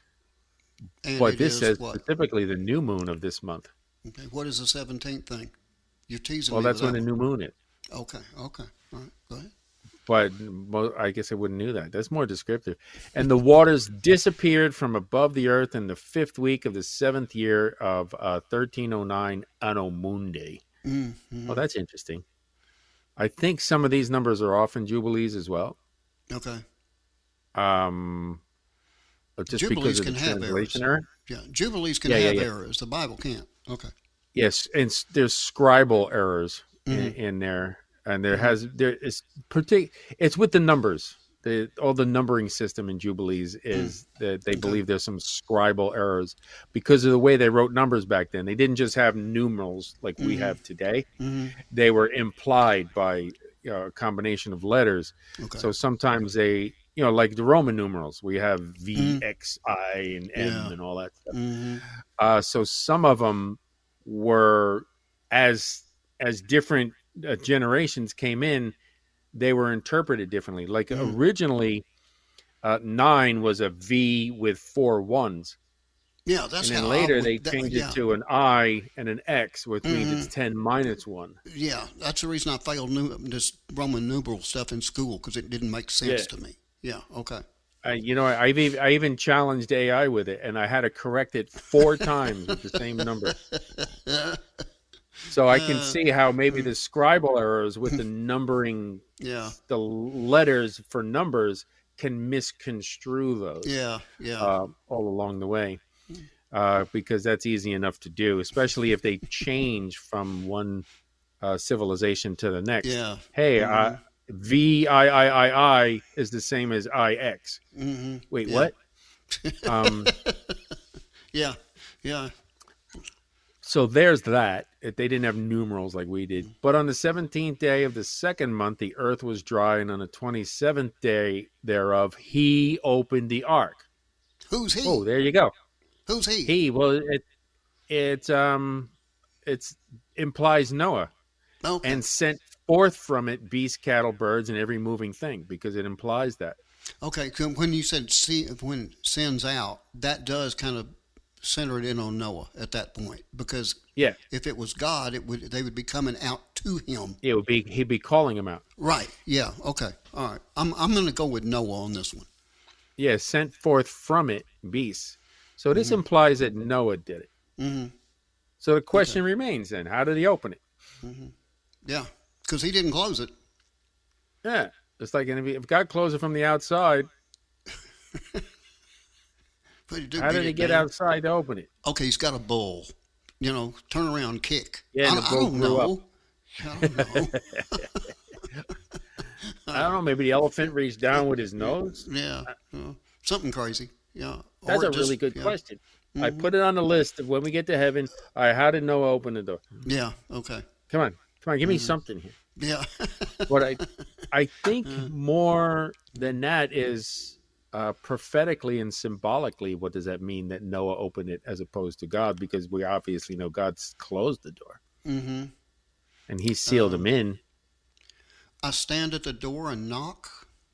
And but it this is says what? specifically the new moon of this month. Okay. What is the seventeenth thing? You're teasing Well, me. that's with when the that new moon is. one. Okay. Okay. All right. Go ahead. But well, I guess I wouldn't knew that. That's more descriptive. And the waters disappeared from above the earth in the fifth week of the seventh year of uh, thirteen oh nine Anno Mundi. Mm-hmm. Oh, that's interesting. I think some of these numbers are off in Jubilees as well. Okay. Um, but just Jubilees because of the can have translation errors. error. Yeah. Jubilees can Yeah, yeah, have yeah. errors. The Bible can't. Okay. Yes, and s- there's scribal errors in, Mhm. in there, and there has there is partic- It's with the numbers. The all the numbering system in Jubilees is that they Okay. believe there's some scribal errors because of the way they wrote numbers back then. They didn't just have numerals like we Mhm. have today. Mm-hmm. They were implied by uh, a combination of letters. Okay. So sometimes they, you know, like the Roman numerals, we have V, Mhm. X, I, and M, Yeah. and all that stuff. Mm-hmm. Uh, so some of them were as as different uh, generations came in, they were interpreted differently. Like Mhm. originally, uh, nine was a V with four ones, Yeah. That's and then how later I would, they that, changed yeah. it to an I and an X, which means Mhm. it's ten minus one. Yeah, that's the reason I failed nu- this Roman numeral stuff in school because it didn't make sense Yeah. to me. Yeah, okay. Uh, you know, I've even, I even challenged A I with it, and I had to correct it four times with the same number. So I can Uh, see how maybe the scribal errors with the numbering, Yeah, the letters for numbers can misconstrue those yeah, yeah. uh, all along the way, uh, because that's easy enough to do, especially if they change from one uh, civilization to the next. yeah. Hey, uh, V I I I I is the same as I X. Mm-hmm. Wait, Yeah. what? Um, Yeah, yeah. so there's that. If they didn't have numerals like we did. But on the seventeenth day of the second month, the earth was dry, and on the twenty-seventh day thereof, he opened the ark. Who's he? Oh, there you go. Who's he? He, well, it it um it's implies Noah, Okay. and sent forth from it beasts, cattle, birds, and every moving thing, because it implies that. Okay, so when you said see, when sends out, that does kind of center it in on Noah at that point, because Yeah, if it was God, it would they would be coming out to him. it would be he'd be calling him out. Right. Yeah. Okay. All right. I'm I'm going to go with Noah on this one. Yeah, sent forth from it beasts. So this implies that Noah did it. Mm-hmm. So the question remains then: how did he open it? Yeah, because he didn't close it. Yeah, it's like if if God closed it from the outside, But he did how beat did he it get down. outside to open it? Okay, he's got a bull. You know, turn around, kick. Yeah, and I, the I bull don't grew know. I don't know. I don't know. Maybe the elephant reached down with his nose. yeah, uh, something crazy. Yeah, That's Or a it really just- good yeah. question. I put it on the list of when we get to heaven. All right, how did Noah open the door? Yeah. Okay. Come on, come on, give me something here. Yeah. What I, I think more than that is uh, prophetically and symbolically. What does that mean that Noah opened it as opposed to God? Because we obviously know God's closed the door Mm-hmm. and He sealed him in. I stand at the door and knock.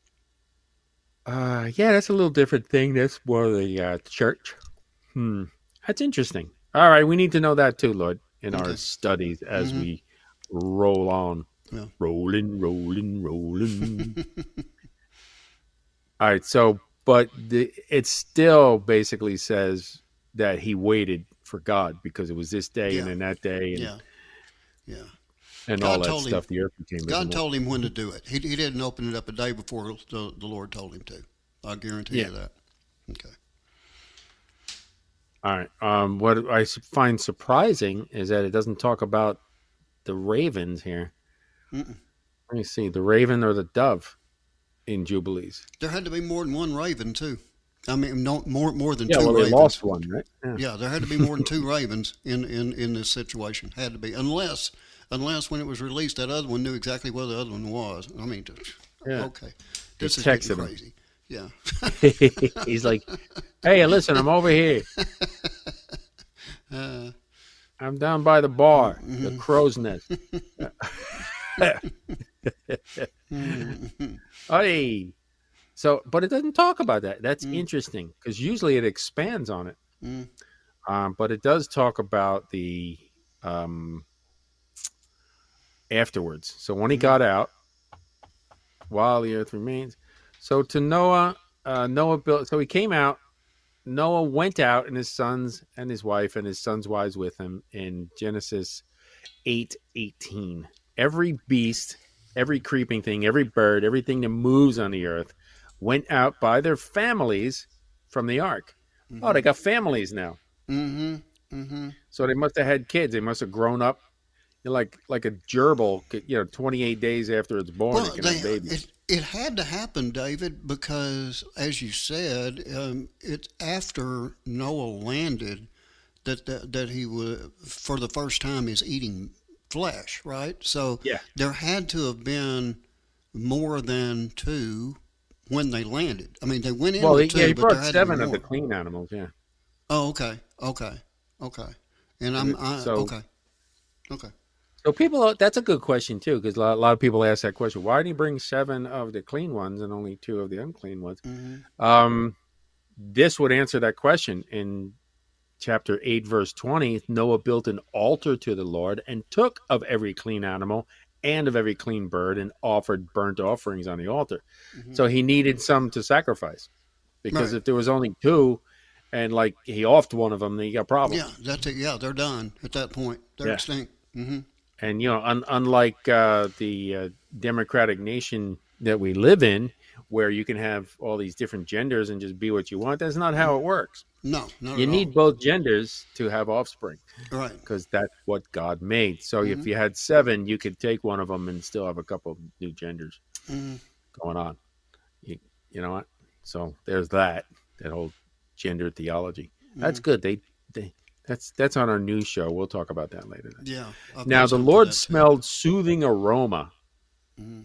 Uh, yeah, that's a little different thing. That's more the uh, church. Hmm, that's interesting. All right, we need to know that too, Lord, in our Okay. studies as Mhm. we roll on. Yeah. Rolling, rolling, rolling. All right, so, but the, it still basically says that he waited for God because it was this day Yeah. and then that day. And, Yeah. Yeah. and God all that told him- stuff. The earth became God visible. told him when to do it. He, he didn't open it up a day before the, the Lord told him to. I guarantee Yeah. you that. Okay. All right. Um, what I s- find surprising is that it doesn't talk about the ravens here. Mm-mm. Let me see, the raven or the dove in Jubilees. There had to be more than one raven too. I mean, no more more than Yeah, two well, they ravens. lost one, right? Yeah. Yeah, there had to be more than two ravens in, in, in this situation. Had to be, unless unless when it was released, that other one knew exactly where the other one was. I mean, Yeah. okay, this He is getting texted him. crazy. Yeah. He's like, "Hey, listen, I'm over here. Uh, I'm down by the bar, Mm-hmm. the crow's nest." Hey, so, but it doesn't talk about that. That's Mm. interesting because usually it expands on it. Mm. Um, but it does talk about the um, afterwards. So when he got out, while the earth remains. So to Noah, uh, Noah built. So he came out. Noah went out, and his sons and his wife and his sons' wives with him in Genesis eight eighteen. Every beast, every creeping thing, every bird, everything that moves on the earth went out by their families from the ark. Mm-hmm. Oh, they got families now. Mm-hmm. Mm-hmm. So they must have had kids. They must have grown up. You know, like like a gerbil, you know, twenty-eight days after it's born, Well, it can they, have babies. it, it had to happen, David, because as you said, um, it's after Noah landed that, that that he was for the first time is eating flesh, right? So Yeah. there had to have been more than two when they landed. I mean, they went in Well, with he, two, yeah, he but there brought had to be seven of the more. clean animals. Yeah. Oh, okay, okay, okay. And I'm I, So- okay, okay. So people, that's a good question too, because a lot, a lot of people ask that question. Why did he bring seven of the clean ones and only two of the unclean ones? Mm-hmm. Um, this would answer that question in chapter eight, verse twenty. Noah built an altar to the Lord and took of every clean animal and of every clean bird and offered burnt offerings on the altar. Mm-hmm. So he needed some to sacrifice, because Right. if there was only two and like he offed one of them, then you got problems. Yeah, that's it. Yeah, they're done at that point. They're Yeah. extinct. Mm-hmm. And, you know, un- unlike uh, the uh, democratic nation that we live in, where you can have all these different genders and just be what you want, that's not how it works. No, not You at need all. both genders to have offspring, Right. because that's what God made. So Mm-hmm. if you had seven, you could take one of them and still have a couple of new genders Mm-hmm. going on. You, you know what? So there's that, that whole gender theology. That's good. They, they, that's that's on our news show. We'll talk about that later. Yeah. I've Now got the something to Lord that, too. smelled soothing aroma. Mhm.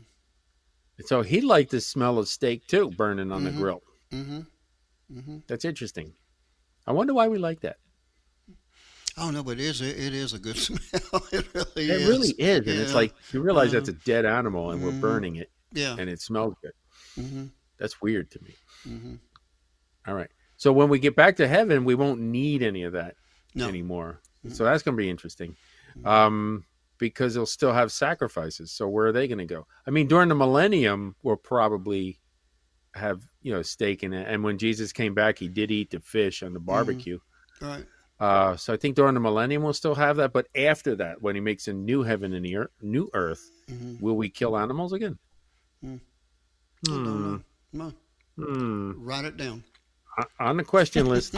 So he liked the smell of steak too, burning on the Mhm. grill. Mhm. Mhm. That's interesting. I wonder why we like that. Oh no, but it is it is a good smell. It really It is. really is, and it's Yeah. like you realize Uh-huh. that's a dead animal, and we're Mhm. burning it, Yeah. and it smells good. Mm-hmm. That's weird to me. Mm-hmm. All right. So when we get back to heaven, we won't need any of that No. anymore. Mhm. So that's going to be interesting, Mhm. um, because they'll still have sacrifices. So where are they going to go? I mean, during the millennium, we'll probably have, you know, steak in it. And when Jesus came back, he did eat the fish on the barbecue. Right. Uh, so I think during the millennium we'll still have that. But after that, when he makes a new heaven and the earth, new earth, Mm-hmm. will we kill animals again? Mm. I don't Hmm. know. No. Hmm. Write it down. O- On the question list.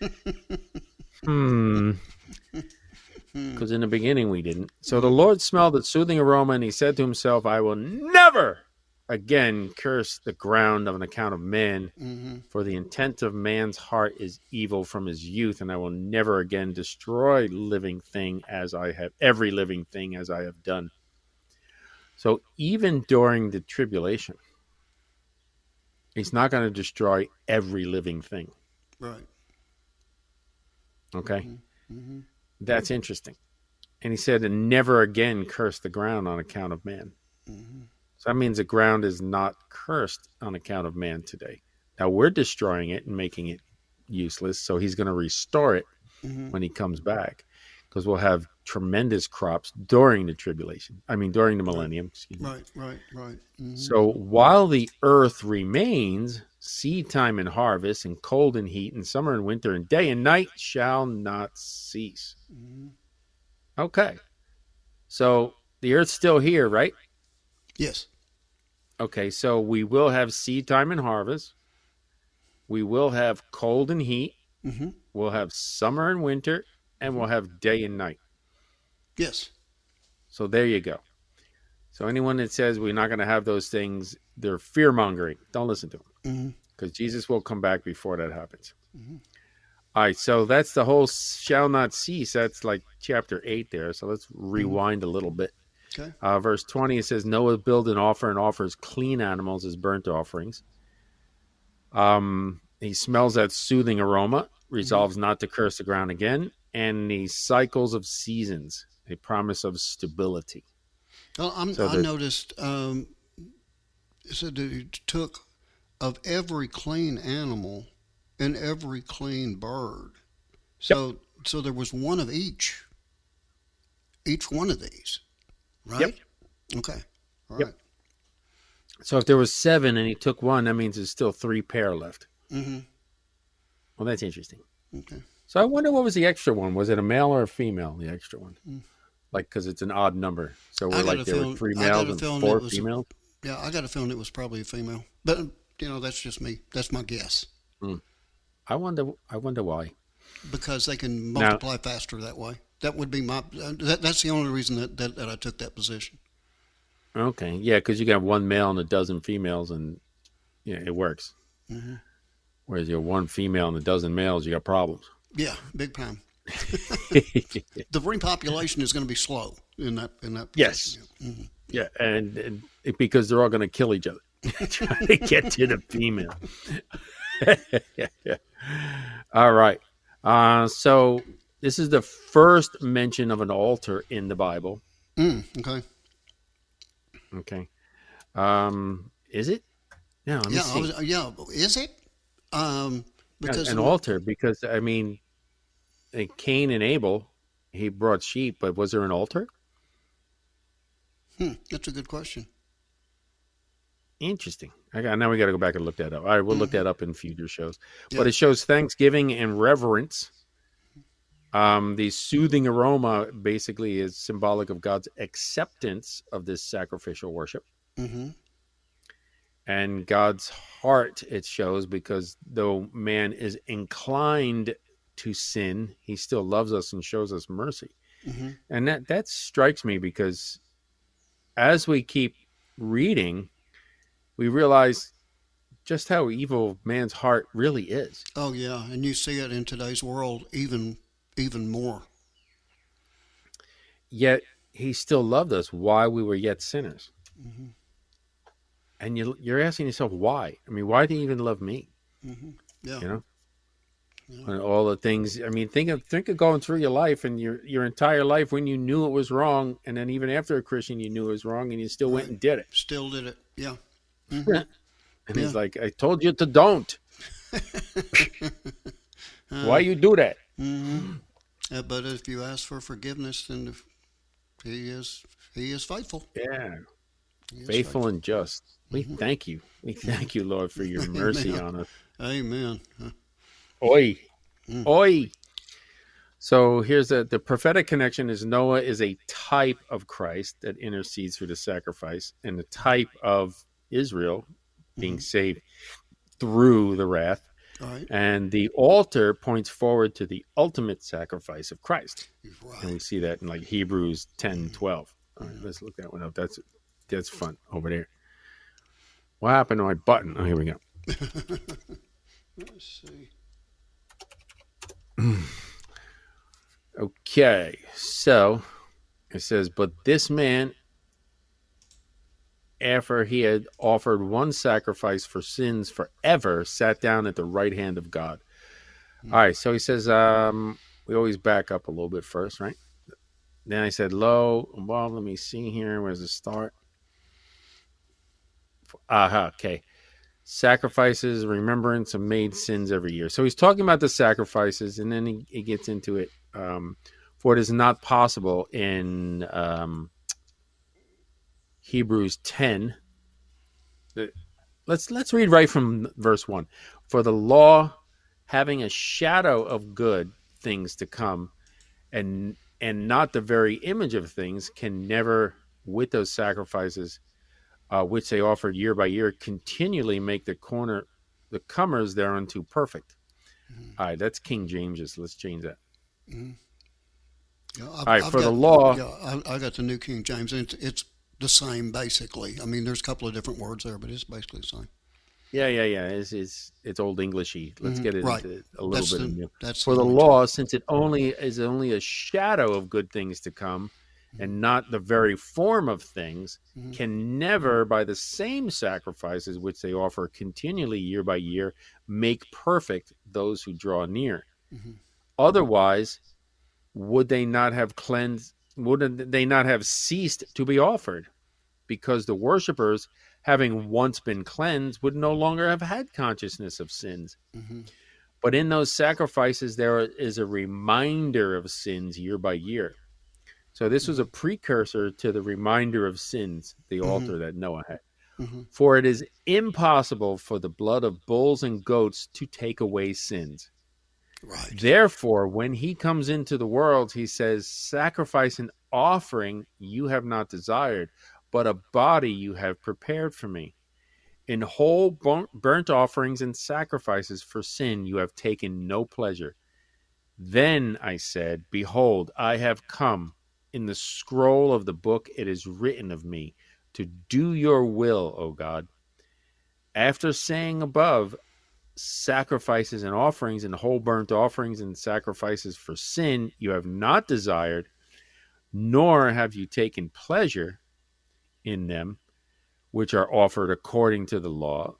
Hmm. Because in the beginning we didn't. So the Lord smelled the soothing aroma, and he said to himself, I will never again curse the ground on account of man, Mm-hmm. for the intent of man's heart is evil from his youth, and I will never again destroy living thing as I have every living thing as I have done. So even during the tribulation, he's not going to destroy every living thing. Right. Okay? Mm-hmm. That's interesting. And he said, and never again curse the ground on account of man. Mm-hmm. So that means the ground is not cursed on account of man today. Now we're destroying it and making it useless. So he's going to restore it Mm-hmm. when he comes back, because we'll have tremendous crops during the tribulation. I mean, during the millennium. Excuse me. Right. Right. Right. Mm-hmm. So while the earth remains, seed time and harvest, and cold and heat, and summer and winter, and day and night shall not cease. Mm-hmm. Okay. So the earth's still here, right? Yes. Okay, so we will have seed time and harvest. We will have cold and heat. Mm-hmm. We'll have summer and winter, and we'll have day and night. Yes. So there you go. So anyone that says we're not going to have those things, they're fear-mongering. Don't listen to them, because mm-hmm. Jesus will come back before that happens. Mm-hmm. All right, so that's the whole shall not cease. That's like chapter eight there. So let's rewind mm-hmm. a little bit. Okay. Uh, verse twenty, it says, Noah built an altar and offers clean animals as burnt offerings. Um, he smells that soothing aroma, resolves mm-hmm. not to curse the ground again, and the cycles of seasons, a promise of stability. Well, I'm, so I noticed um, it said that it took of every clean animal and every clean bird. So, yep. so there was one of each, each one of these, right? Yep. Okay. All yep. right. So if there was seven and he took one, that means there's still three pair left. Mm-hmm. Well, that's interesting. Okay. So I wonder what was the extra one? Was it a male or a female, the extra one? Mm. Like, because it's an odd number. So we're like there were three males and four females? Yeah, I got a feeling it was probably a female. But, you know, that's just me. That's my guess. Mm. I wonder I wonder why. Because they can multiply now, faster that way. That would be my, that, that's the only reason that, that, that I took that position. Okay. Yeah, because you got one male and a dozen females, and yeah, it works. Mm-hmm. Whereas you're one female and a dozen males, you got problems. Yeah, big time. The repopulation is going to be slow in that. In that. Yes. Yeah, mm-hmm. yeah and, and it, because they're all going to kill each other, trying to get to the female. yeah, yeah. All right. Uh, so this is the first mention of an altar in the Bible. Mm, okay. Okay. Um, is it? No, let me yeah, see. Was, yeah, is it? Um, because an altar, because I mean, Cain and Abel, he brought sheep, but was there an altar? Hmm, that's a good question. Interesting. I got, now we got to go back and look that up. All right, we'll mm-hmm. look that up in future shows. Yeah. But it shows thanksgiving and reverence. Um, the soothing aroma basically is symbolic of God's acceptance of this sacrificial worship. Mm-hmm. And God's heart, it shows, because though man is inclined to sin, he still loves us and shows us mercy. Mm-hmm. And that, that strikes me, because as we keep reading, we realize just how evil man's heart really is. Oh, yeah. And you see it in today's world even even more. Yet he still loved us while we were yet sinners. Mm-hmm. And you, you're asking yourself, why? I mean, why do you even love me? Mm-hmm. Yeah. You know? Yeah. And all the things. I mean, think of think of going through your life and your your entire life when you knew it was wrong, and then even after a Christian, you knew it was wrong, and you still right. went and did it. Still did it. Yeah. Mm-hmm. and yeah. he's like, I told you to don't. uh, Why you do that? Mm-hmm. Uh, but if you ask for forgiveness, then he is he is faithful. Yeah. Faithful, faithful and just. We mm-hmm. thank you. We thank you, Lord, for your mercy Amen. on us. Amen. Huh. Oi. Mm. Oi. So here's a, the prophetic connection is Noah is a type of Christ that intercedes through the sacrifice, and the type of Israel being mm-hmm. saved through the wrath. All right. And the altar points forward to the ultimate sacrifice of Christ. Right. And we see that in like Hebrews ten, twelve. All right, let's look that one up. That's that's fun over there. What happened to my button? Oh, here we go. Let's see. Okay, so it says, but this man, after he had offered one sacrifice for sins forever, sat down at the right hand of God. Mm-hmm. All right, so he says, um, we always back up a little bit first, right? Then I said, lo, well, let me see here. Where's the start? Aha, okay. Sacrifices, remembrance of made sins every year. So he's talking about the sacrifices, and then he, he gets into it. Um, for it is not possible in um, Hebrews ten. Let's let's read right from verse one. For the law, having a shadow of good things to come, and and not the very image of things, can never with those sacrifices, uh, which they offered year by year, continually make the corner, the comers thereunto perfect. Mm-hmm. All right, that's King James's. Let's change that. Mm-hmm. Yeah, I've, All right, I've for got, the law. Yeah, I, I got the New King James, and it's, it's the same basically. I mean, there's a couple of different words there, but it's basically the same. Yeah, yeah, yeah. It's it's, it's old Englishy. Let's mm-hmm. get it right. into a little that's bit the, of new. That's for the, the law, term. Since it only is only a shadow of good things to come, mm-hmm. and not the very form of things, mm-hmm. can never, by the same sacrifices which they offer continually year by year, make perfect those who draw near. Mm-hmm. Otherwise, would they not have cleansed? Would they not have ceased to be offered? Because the worshipers, having once been cleansed, would no longer have had consciousness of sins. Mm-hmm. But in those sacrifices, there is a reminder of sins year by year. So this mm-hmm. was a precursor to the reminder of sins, the mm-hmm. altar that Noah had. Mm-hmm. For it is impossible for the blood of bulls and goats to take away sins. Right. Therefore, when he comes into the world, he says, sacrifice and offering you have not desired, but a body you have prepared for me. In whole burnt offerings and sacrifices for sin you have taken no pleasure. Then I said, behold, I have come. In the scroll of the book it is written of me, to do your will, O God. After saying above, sacrifices and offerings and whole burnt offerings and sacrifices for sin you have not desired, nor have you taken pleasure in them, which are offered according to the law.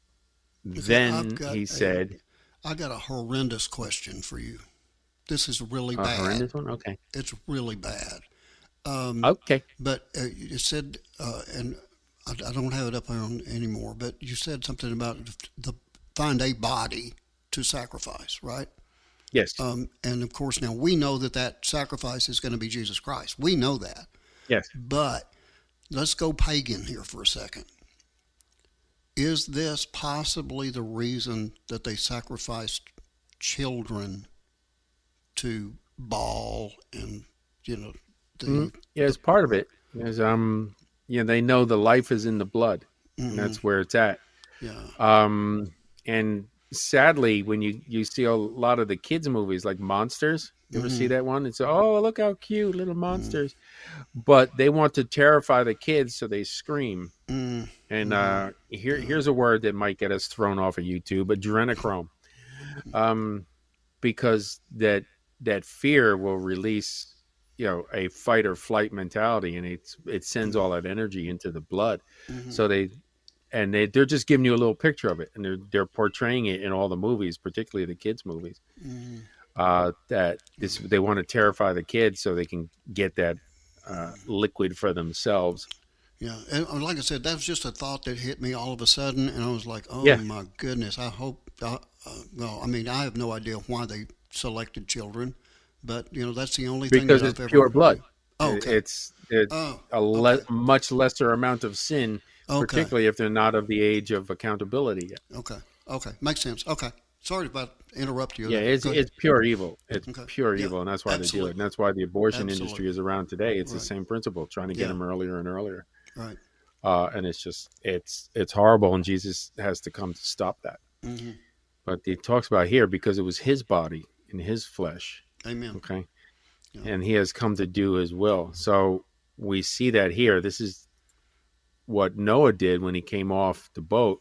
Then he a, said, I got a horrendous question for you. This is really a bad. Horrendous one? Okay. It's really bad. Um, okay. But uh, you said, uh, and I, I don't have it up on anymore, but you said something about the find a body to sacrifice, right? Yes. Um, and of course, now we know that that sacrifice is going to be Jesus Christ. We know that. Yes. But let's go pagan here for a second. Is this possibly the reason that they sacrificed children to Baal and, you know, the, mm, yeah, it's part of it. Because, um, you know, they know the life is in the blood. Mm-hmm. And that's where it's at. Yeah. Um, and sadly, when you, you see a lot of the kids' movies like Monsters, you ever mm-hmm. see that one? It's, oh, look how cute, little monsters. Mm-hmm. But they want to terrify the kids, so they scream. Mm-hmm. And uh, here, here's a word that might get us thrown off of YouTube, adrenochrome. Um, because that that fear will release, you know, a fight or flight mentality, and it's it sends all that energy into the blood. Mm-hmm. So they, and they, they're just giving you a little picture of it, and they're they're portraying it in all the movies, particularly the kids' movies. Mm-hmm. Uh, that this, they want to terrify the kids so they can get that uh, liquid for themselves. Yeah, and like I said, that was just a thought that hit me all of a sudden, and I was like, "Oh yeah. my goodness!" I hope. Uh, uh, well, I mean, I have no idea why they selected children, but you know, that's the only thing because that it's I've pure ever... blood. Oh, okay. It's it's oh, a le- okay. much lesser amount of sin, okay. particularly if they're not of the age of accountability yet. Okay, okay, makes sense. Okay, sorry about interrupt you. Yeah, it's it's pure evil. It's okay. pure yeah. evil, and that's why Absolutely. they do it. And that's why the abortion Absolutely. industry is around today. It's right. the same principle, trying to get yeah. them earlier and earlier. Right. Uh, and it's just it's it's horrible, and Jesus has to come to stop that. Mm-hmm. But he talks about here because it was his body in his flesh. Amen. Okay. Yeah. And he has come to do his will. So we see that here. This is what Noah did when he came off the boat,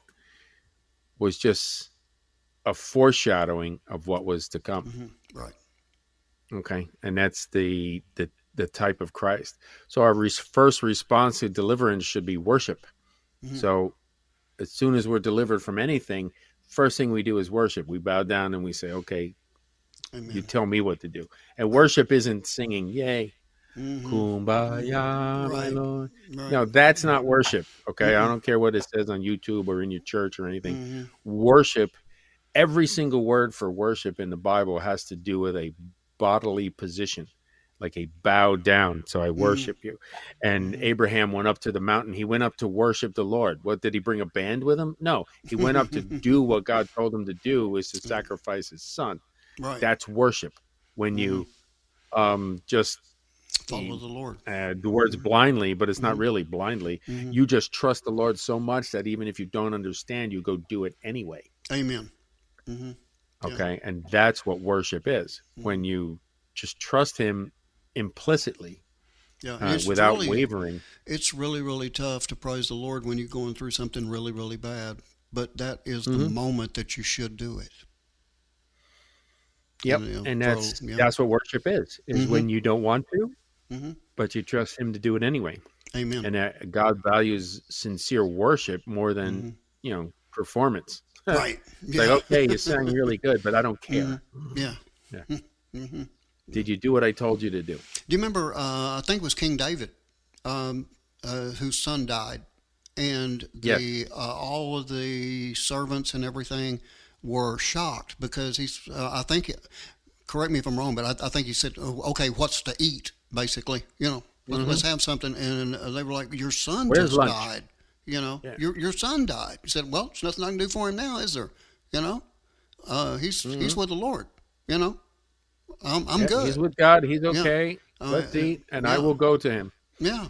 was just a foreshadowing of what was to come. Mm-hmm. Right. Okay. And that's the, the, the type of Christ. So our re- first response to deliverance should be worship. Mm-hmm. So as soon as we're delivered from anything, first thing we do is worship. We bow down and we say, okay, Amen. You tell me what to do. And worship isn't singing, yay, mm-hmm. kumbaya, right. my Lord. Right. No, that's not worship. Okay. Mm-hmm. I don't care what it says on YouTube or in your church or anything. Mm-hmm. Worship, every single word for worship in the Bible has to do with a bodily position, like a bow down. So I worship mm-hmm. you. And mm-hmm. Abraham went up to the mountain. He went up to worship the Lord. What, did he bring a band with him? No, he went up to do what God told him to do, was to sacrifice his son. Right. That's worship. When you mm-hmm. um, just Follow the Lord. Uh, the words blindly, but it's not Mhm. really blindly. Mhm. You just trust the Lord so much that even if you don't understand, you go do it anyway. Amen. Mm-hmm. Okay, and that's what worship is. Mhm. When you just trust Him implicitly, Yeah, uh, it's without really, wavering. It's really, really tough to praise the Lord when you're going through something really, really bad. But that is the Mhm. moment that you should do it. Yep, And, you know, and throw- that's yeah. that's what worship is. Is Mhm. when you don't want to, Mhm. but you trust Him to do it anyway. Amen. And that God values sincere worship more than Mhm. you know performance. Right. It's Yeah. like, okay, you sang really good, but I don't care. Mhm. Yeah. Yeah. hmm Did you do what I told you to do? Do you remember? Uh, I think it was King David, um, uh, whose son died, and the uh, all of the servants and everything were shocked because he's. Uh, I think. Correct me if I'm wrong, but I, I think he said, oh, "Okay, what's to eat?" Basically, you know, let, Mhm. let's have something. And uh, they were like, "Your son Where's just lunch?" died." You know, Yeah. your your son died. He said, "Well, there's nothing I can do for him now, is there?" You know, uh, he's he's with the Lord. You know, I'm I'm Yeah, good. He's with God. He's okay. Uh, Let's uh, eat, and I yeah. will go to Him. Yeah.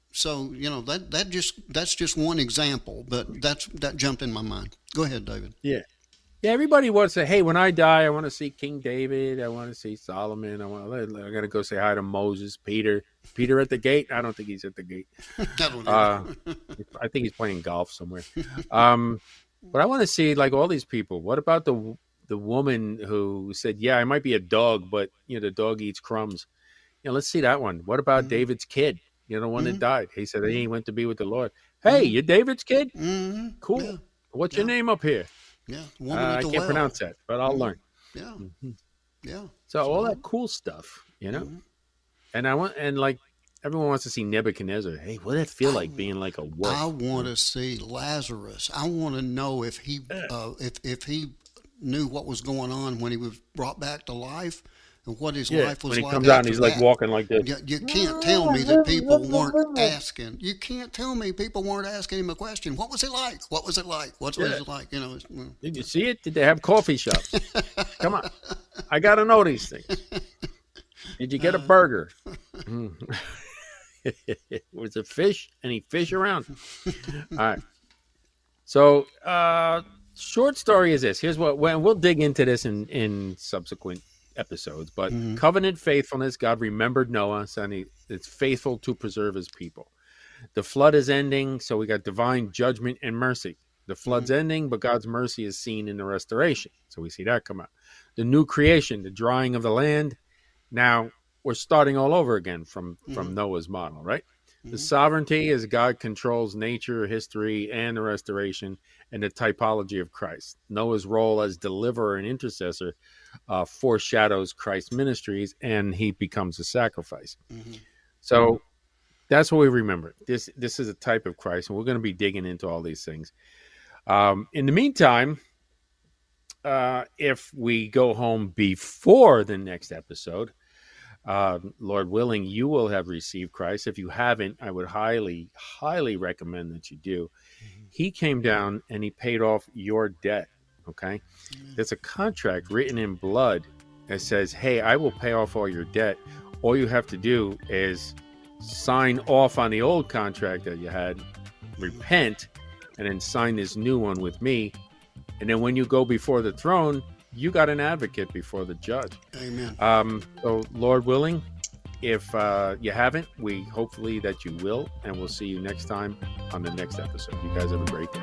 So you know that that just that's just one example, but that's that jumped in my mind. Go ahead, David. Yeah. Yeah, everybody wants to, hey, when I die, I want to see King David. I want to see Solomon. I want to, I got to go say hi to Moses, Peter. Peter at the gate? I don't think he's at the gate. That one. Uh, I think he's playing golf somewhere. Um, but I want to see, like, all these people. What about the the woman who said, yeah, I might be a dog, but, you know, the dog eats crumbs. You know, let's see that one. What about Mhm. David's kid? You know, the one Mhm. that died. He said he went to be with the Lord. Hey, you're David's kid? hmm Cool. Yeah. What's your Yeah. name up here? Yeah. Uh, Woman I at the can't well. pronounce that, but I'll Mhm. learn. Yeah. Mhm. Yeah. So all that cool stuff, you know. Mhm. And I want, and like everyone wants to see Nebuchadnezzar. Hey, what did it feel I- like being like a wolf? I want to see Lazarus. I want to know if he uh, if if he knew what was going on when he was brought back to life and what his Yeah, life was when he like. comes out and after he's like that. walking like this. You, you can't tell me that people weren't asking. You can't tell me people weren't asking him a question. What was it like? What was it like? What was Yeah. it like? You know. It's, well, Did you see it? Did they have coffee shops? Come on, I got to know these things. Did you get a Uh. burger? Mm. Was it fish? Any fish around? All right. So, uh, short story is this. Here's what. When we'll dig into this in in subsequent episodes, but Mhm. covenant faithfulness. God remembered Noah, and he is faithful to preserve His people. The flood is ending, so we got divine judgment and mercy. The flood's ending, but God's mercy is seen in the restoration. So we see that come out. The new creation, the drying of the land. Now we're starting all over again from, from Noah's model, right? The sovereignty is God controls nature, history, and the restoration, and the typology of Christ. Noah's role as deliverer and intercessor uh, foreshadows Christ's ministries, and he becomes a sacrifice. Mhm. So that's what we remember. This this is a type of Christ, and we're going to be digging into all these things. Um, in the meantime, uh, if we go home before the next episode, uh, Lord willing, you will have received Christ. If you haven't, I would highly, highly recommend that you do. Mm-hmm. He came down and he paid off your debt. Okay. Mm-hmm. There's a contract written in blood that says, hey, I will pay off all your debt. All you have to do is sign off on the old contract that you had, repent, and then sign this new one with me. And then when you go before the throne, you got an advocate before the judge. Amen. Um, so, Lord willing, if uh, you haven't, we hopefully that you will, and we'll see you next time on the next episode. You guys have a great day.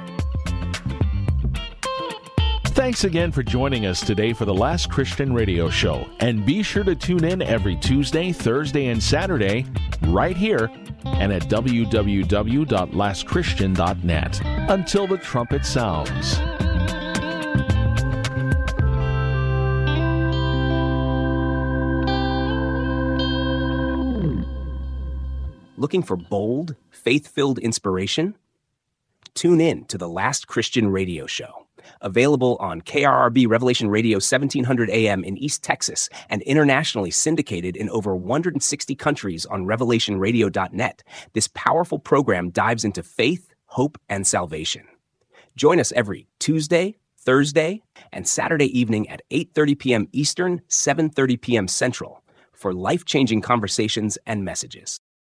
Thanks again for joining us today for the Last Christian Radio Show. And be sure to tune in every Tuesday, Thursday, and Saturday right here and at w w w dot last christian dot net. Until the trumpet sounds. Looking for bold, faith-filled inspiration? Tune in to the Last Christian Radio Show, available on K R R B Revelation Radio seventeen hundred A M in East Texas and internationally syndicated in over one hundred sixty countries on revelation radio dot net. This powerful program dives into faith, hope, and salvation. Join us every Tuesday, Thursday, and Saturday evening at eight thirty p.m. Eastern, seven thirty p.m. Central for life-changing conversations and messages.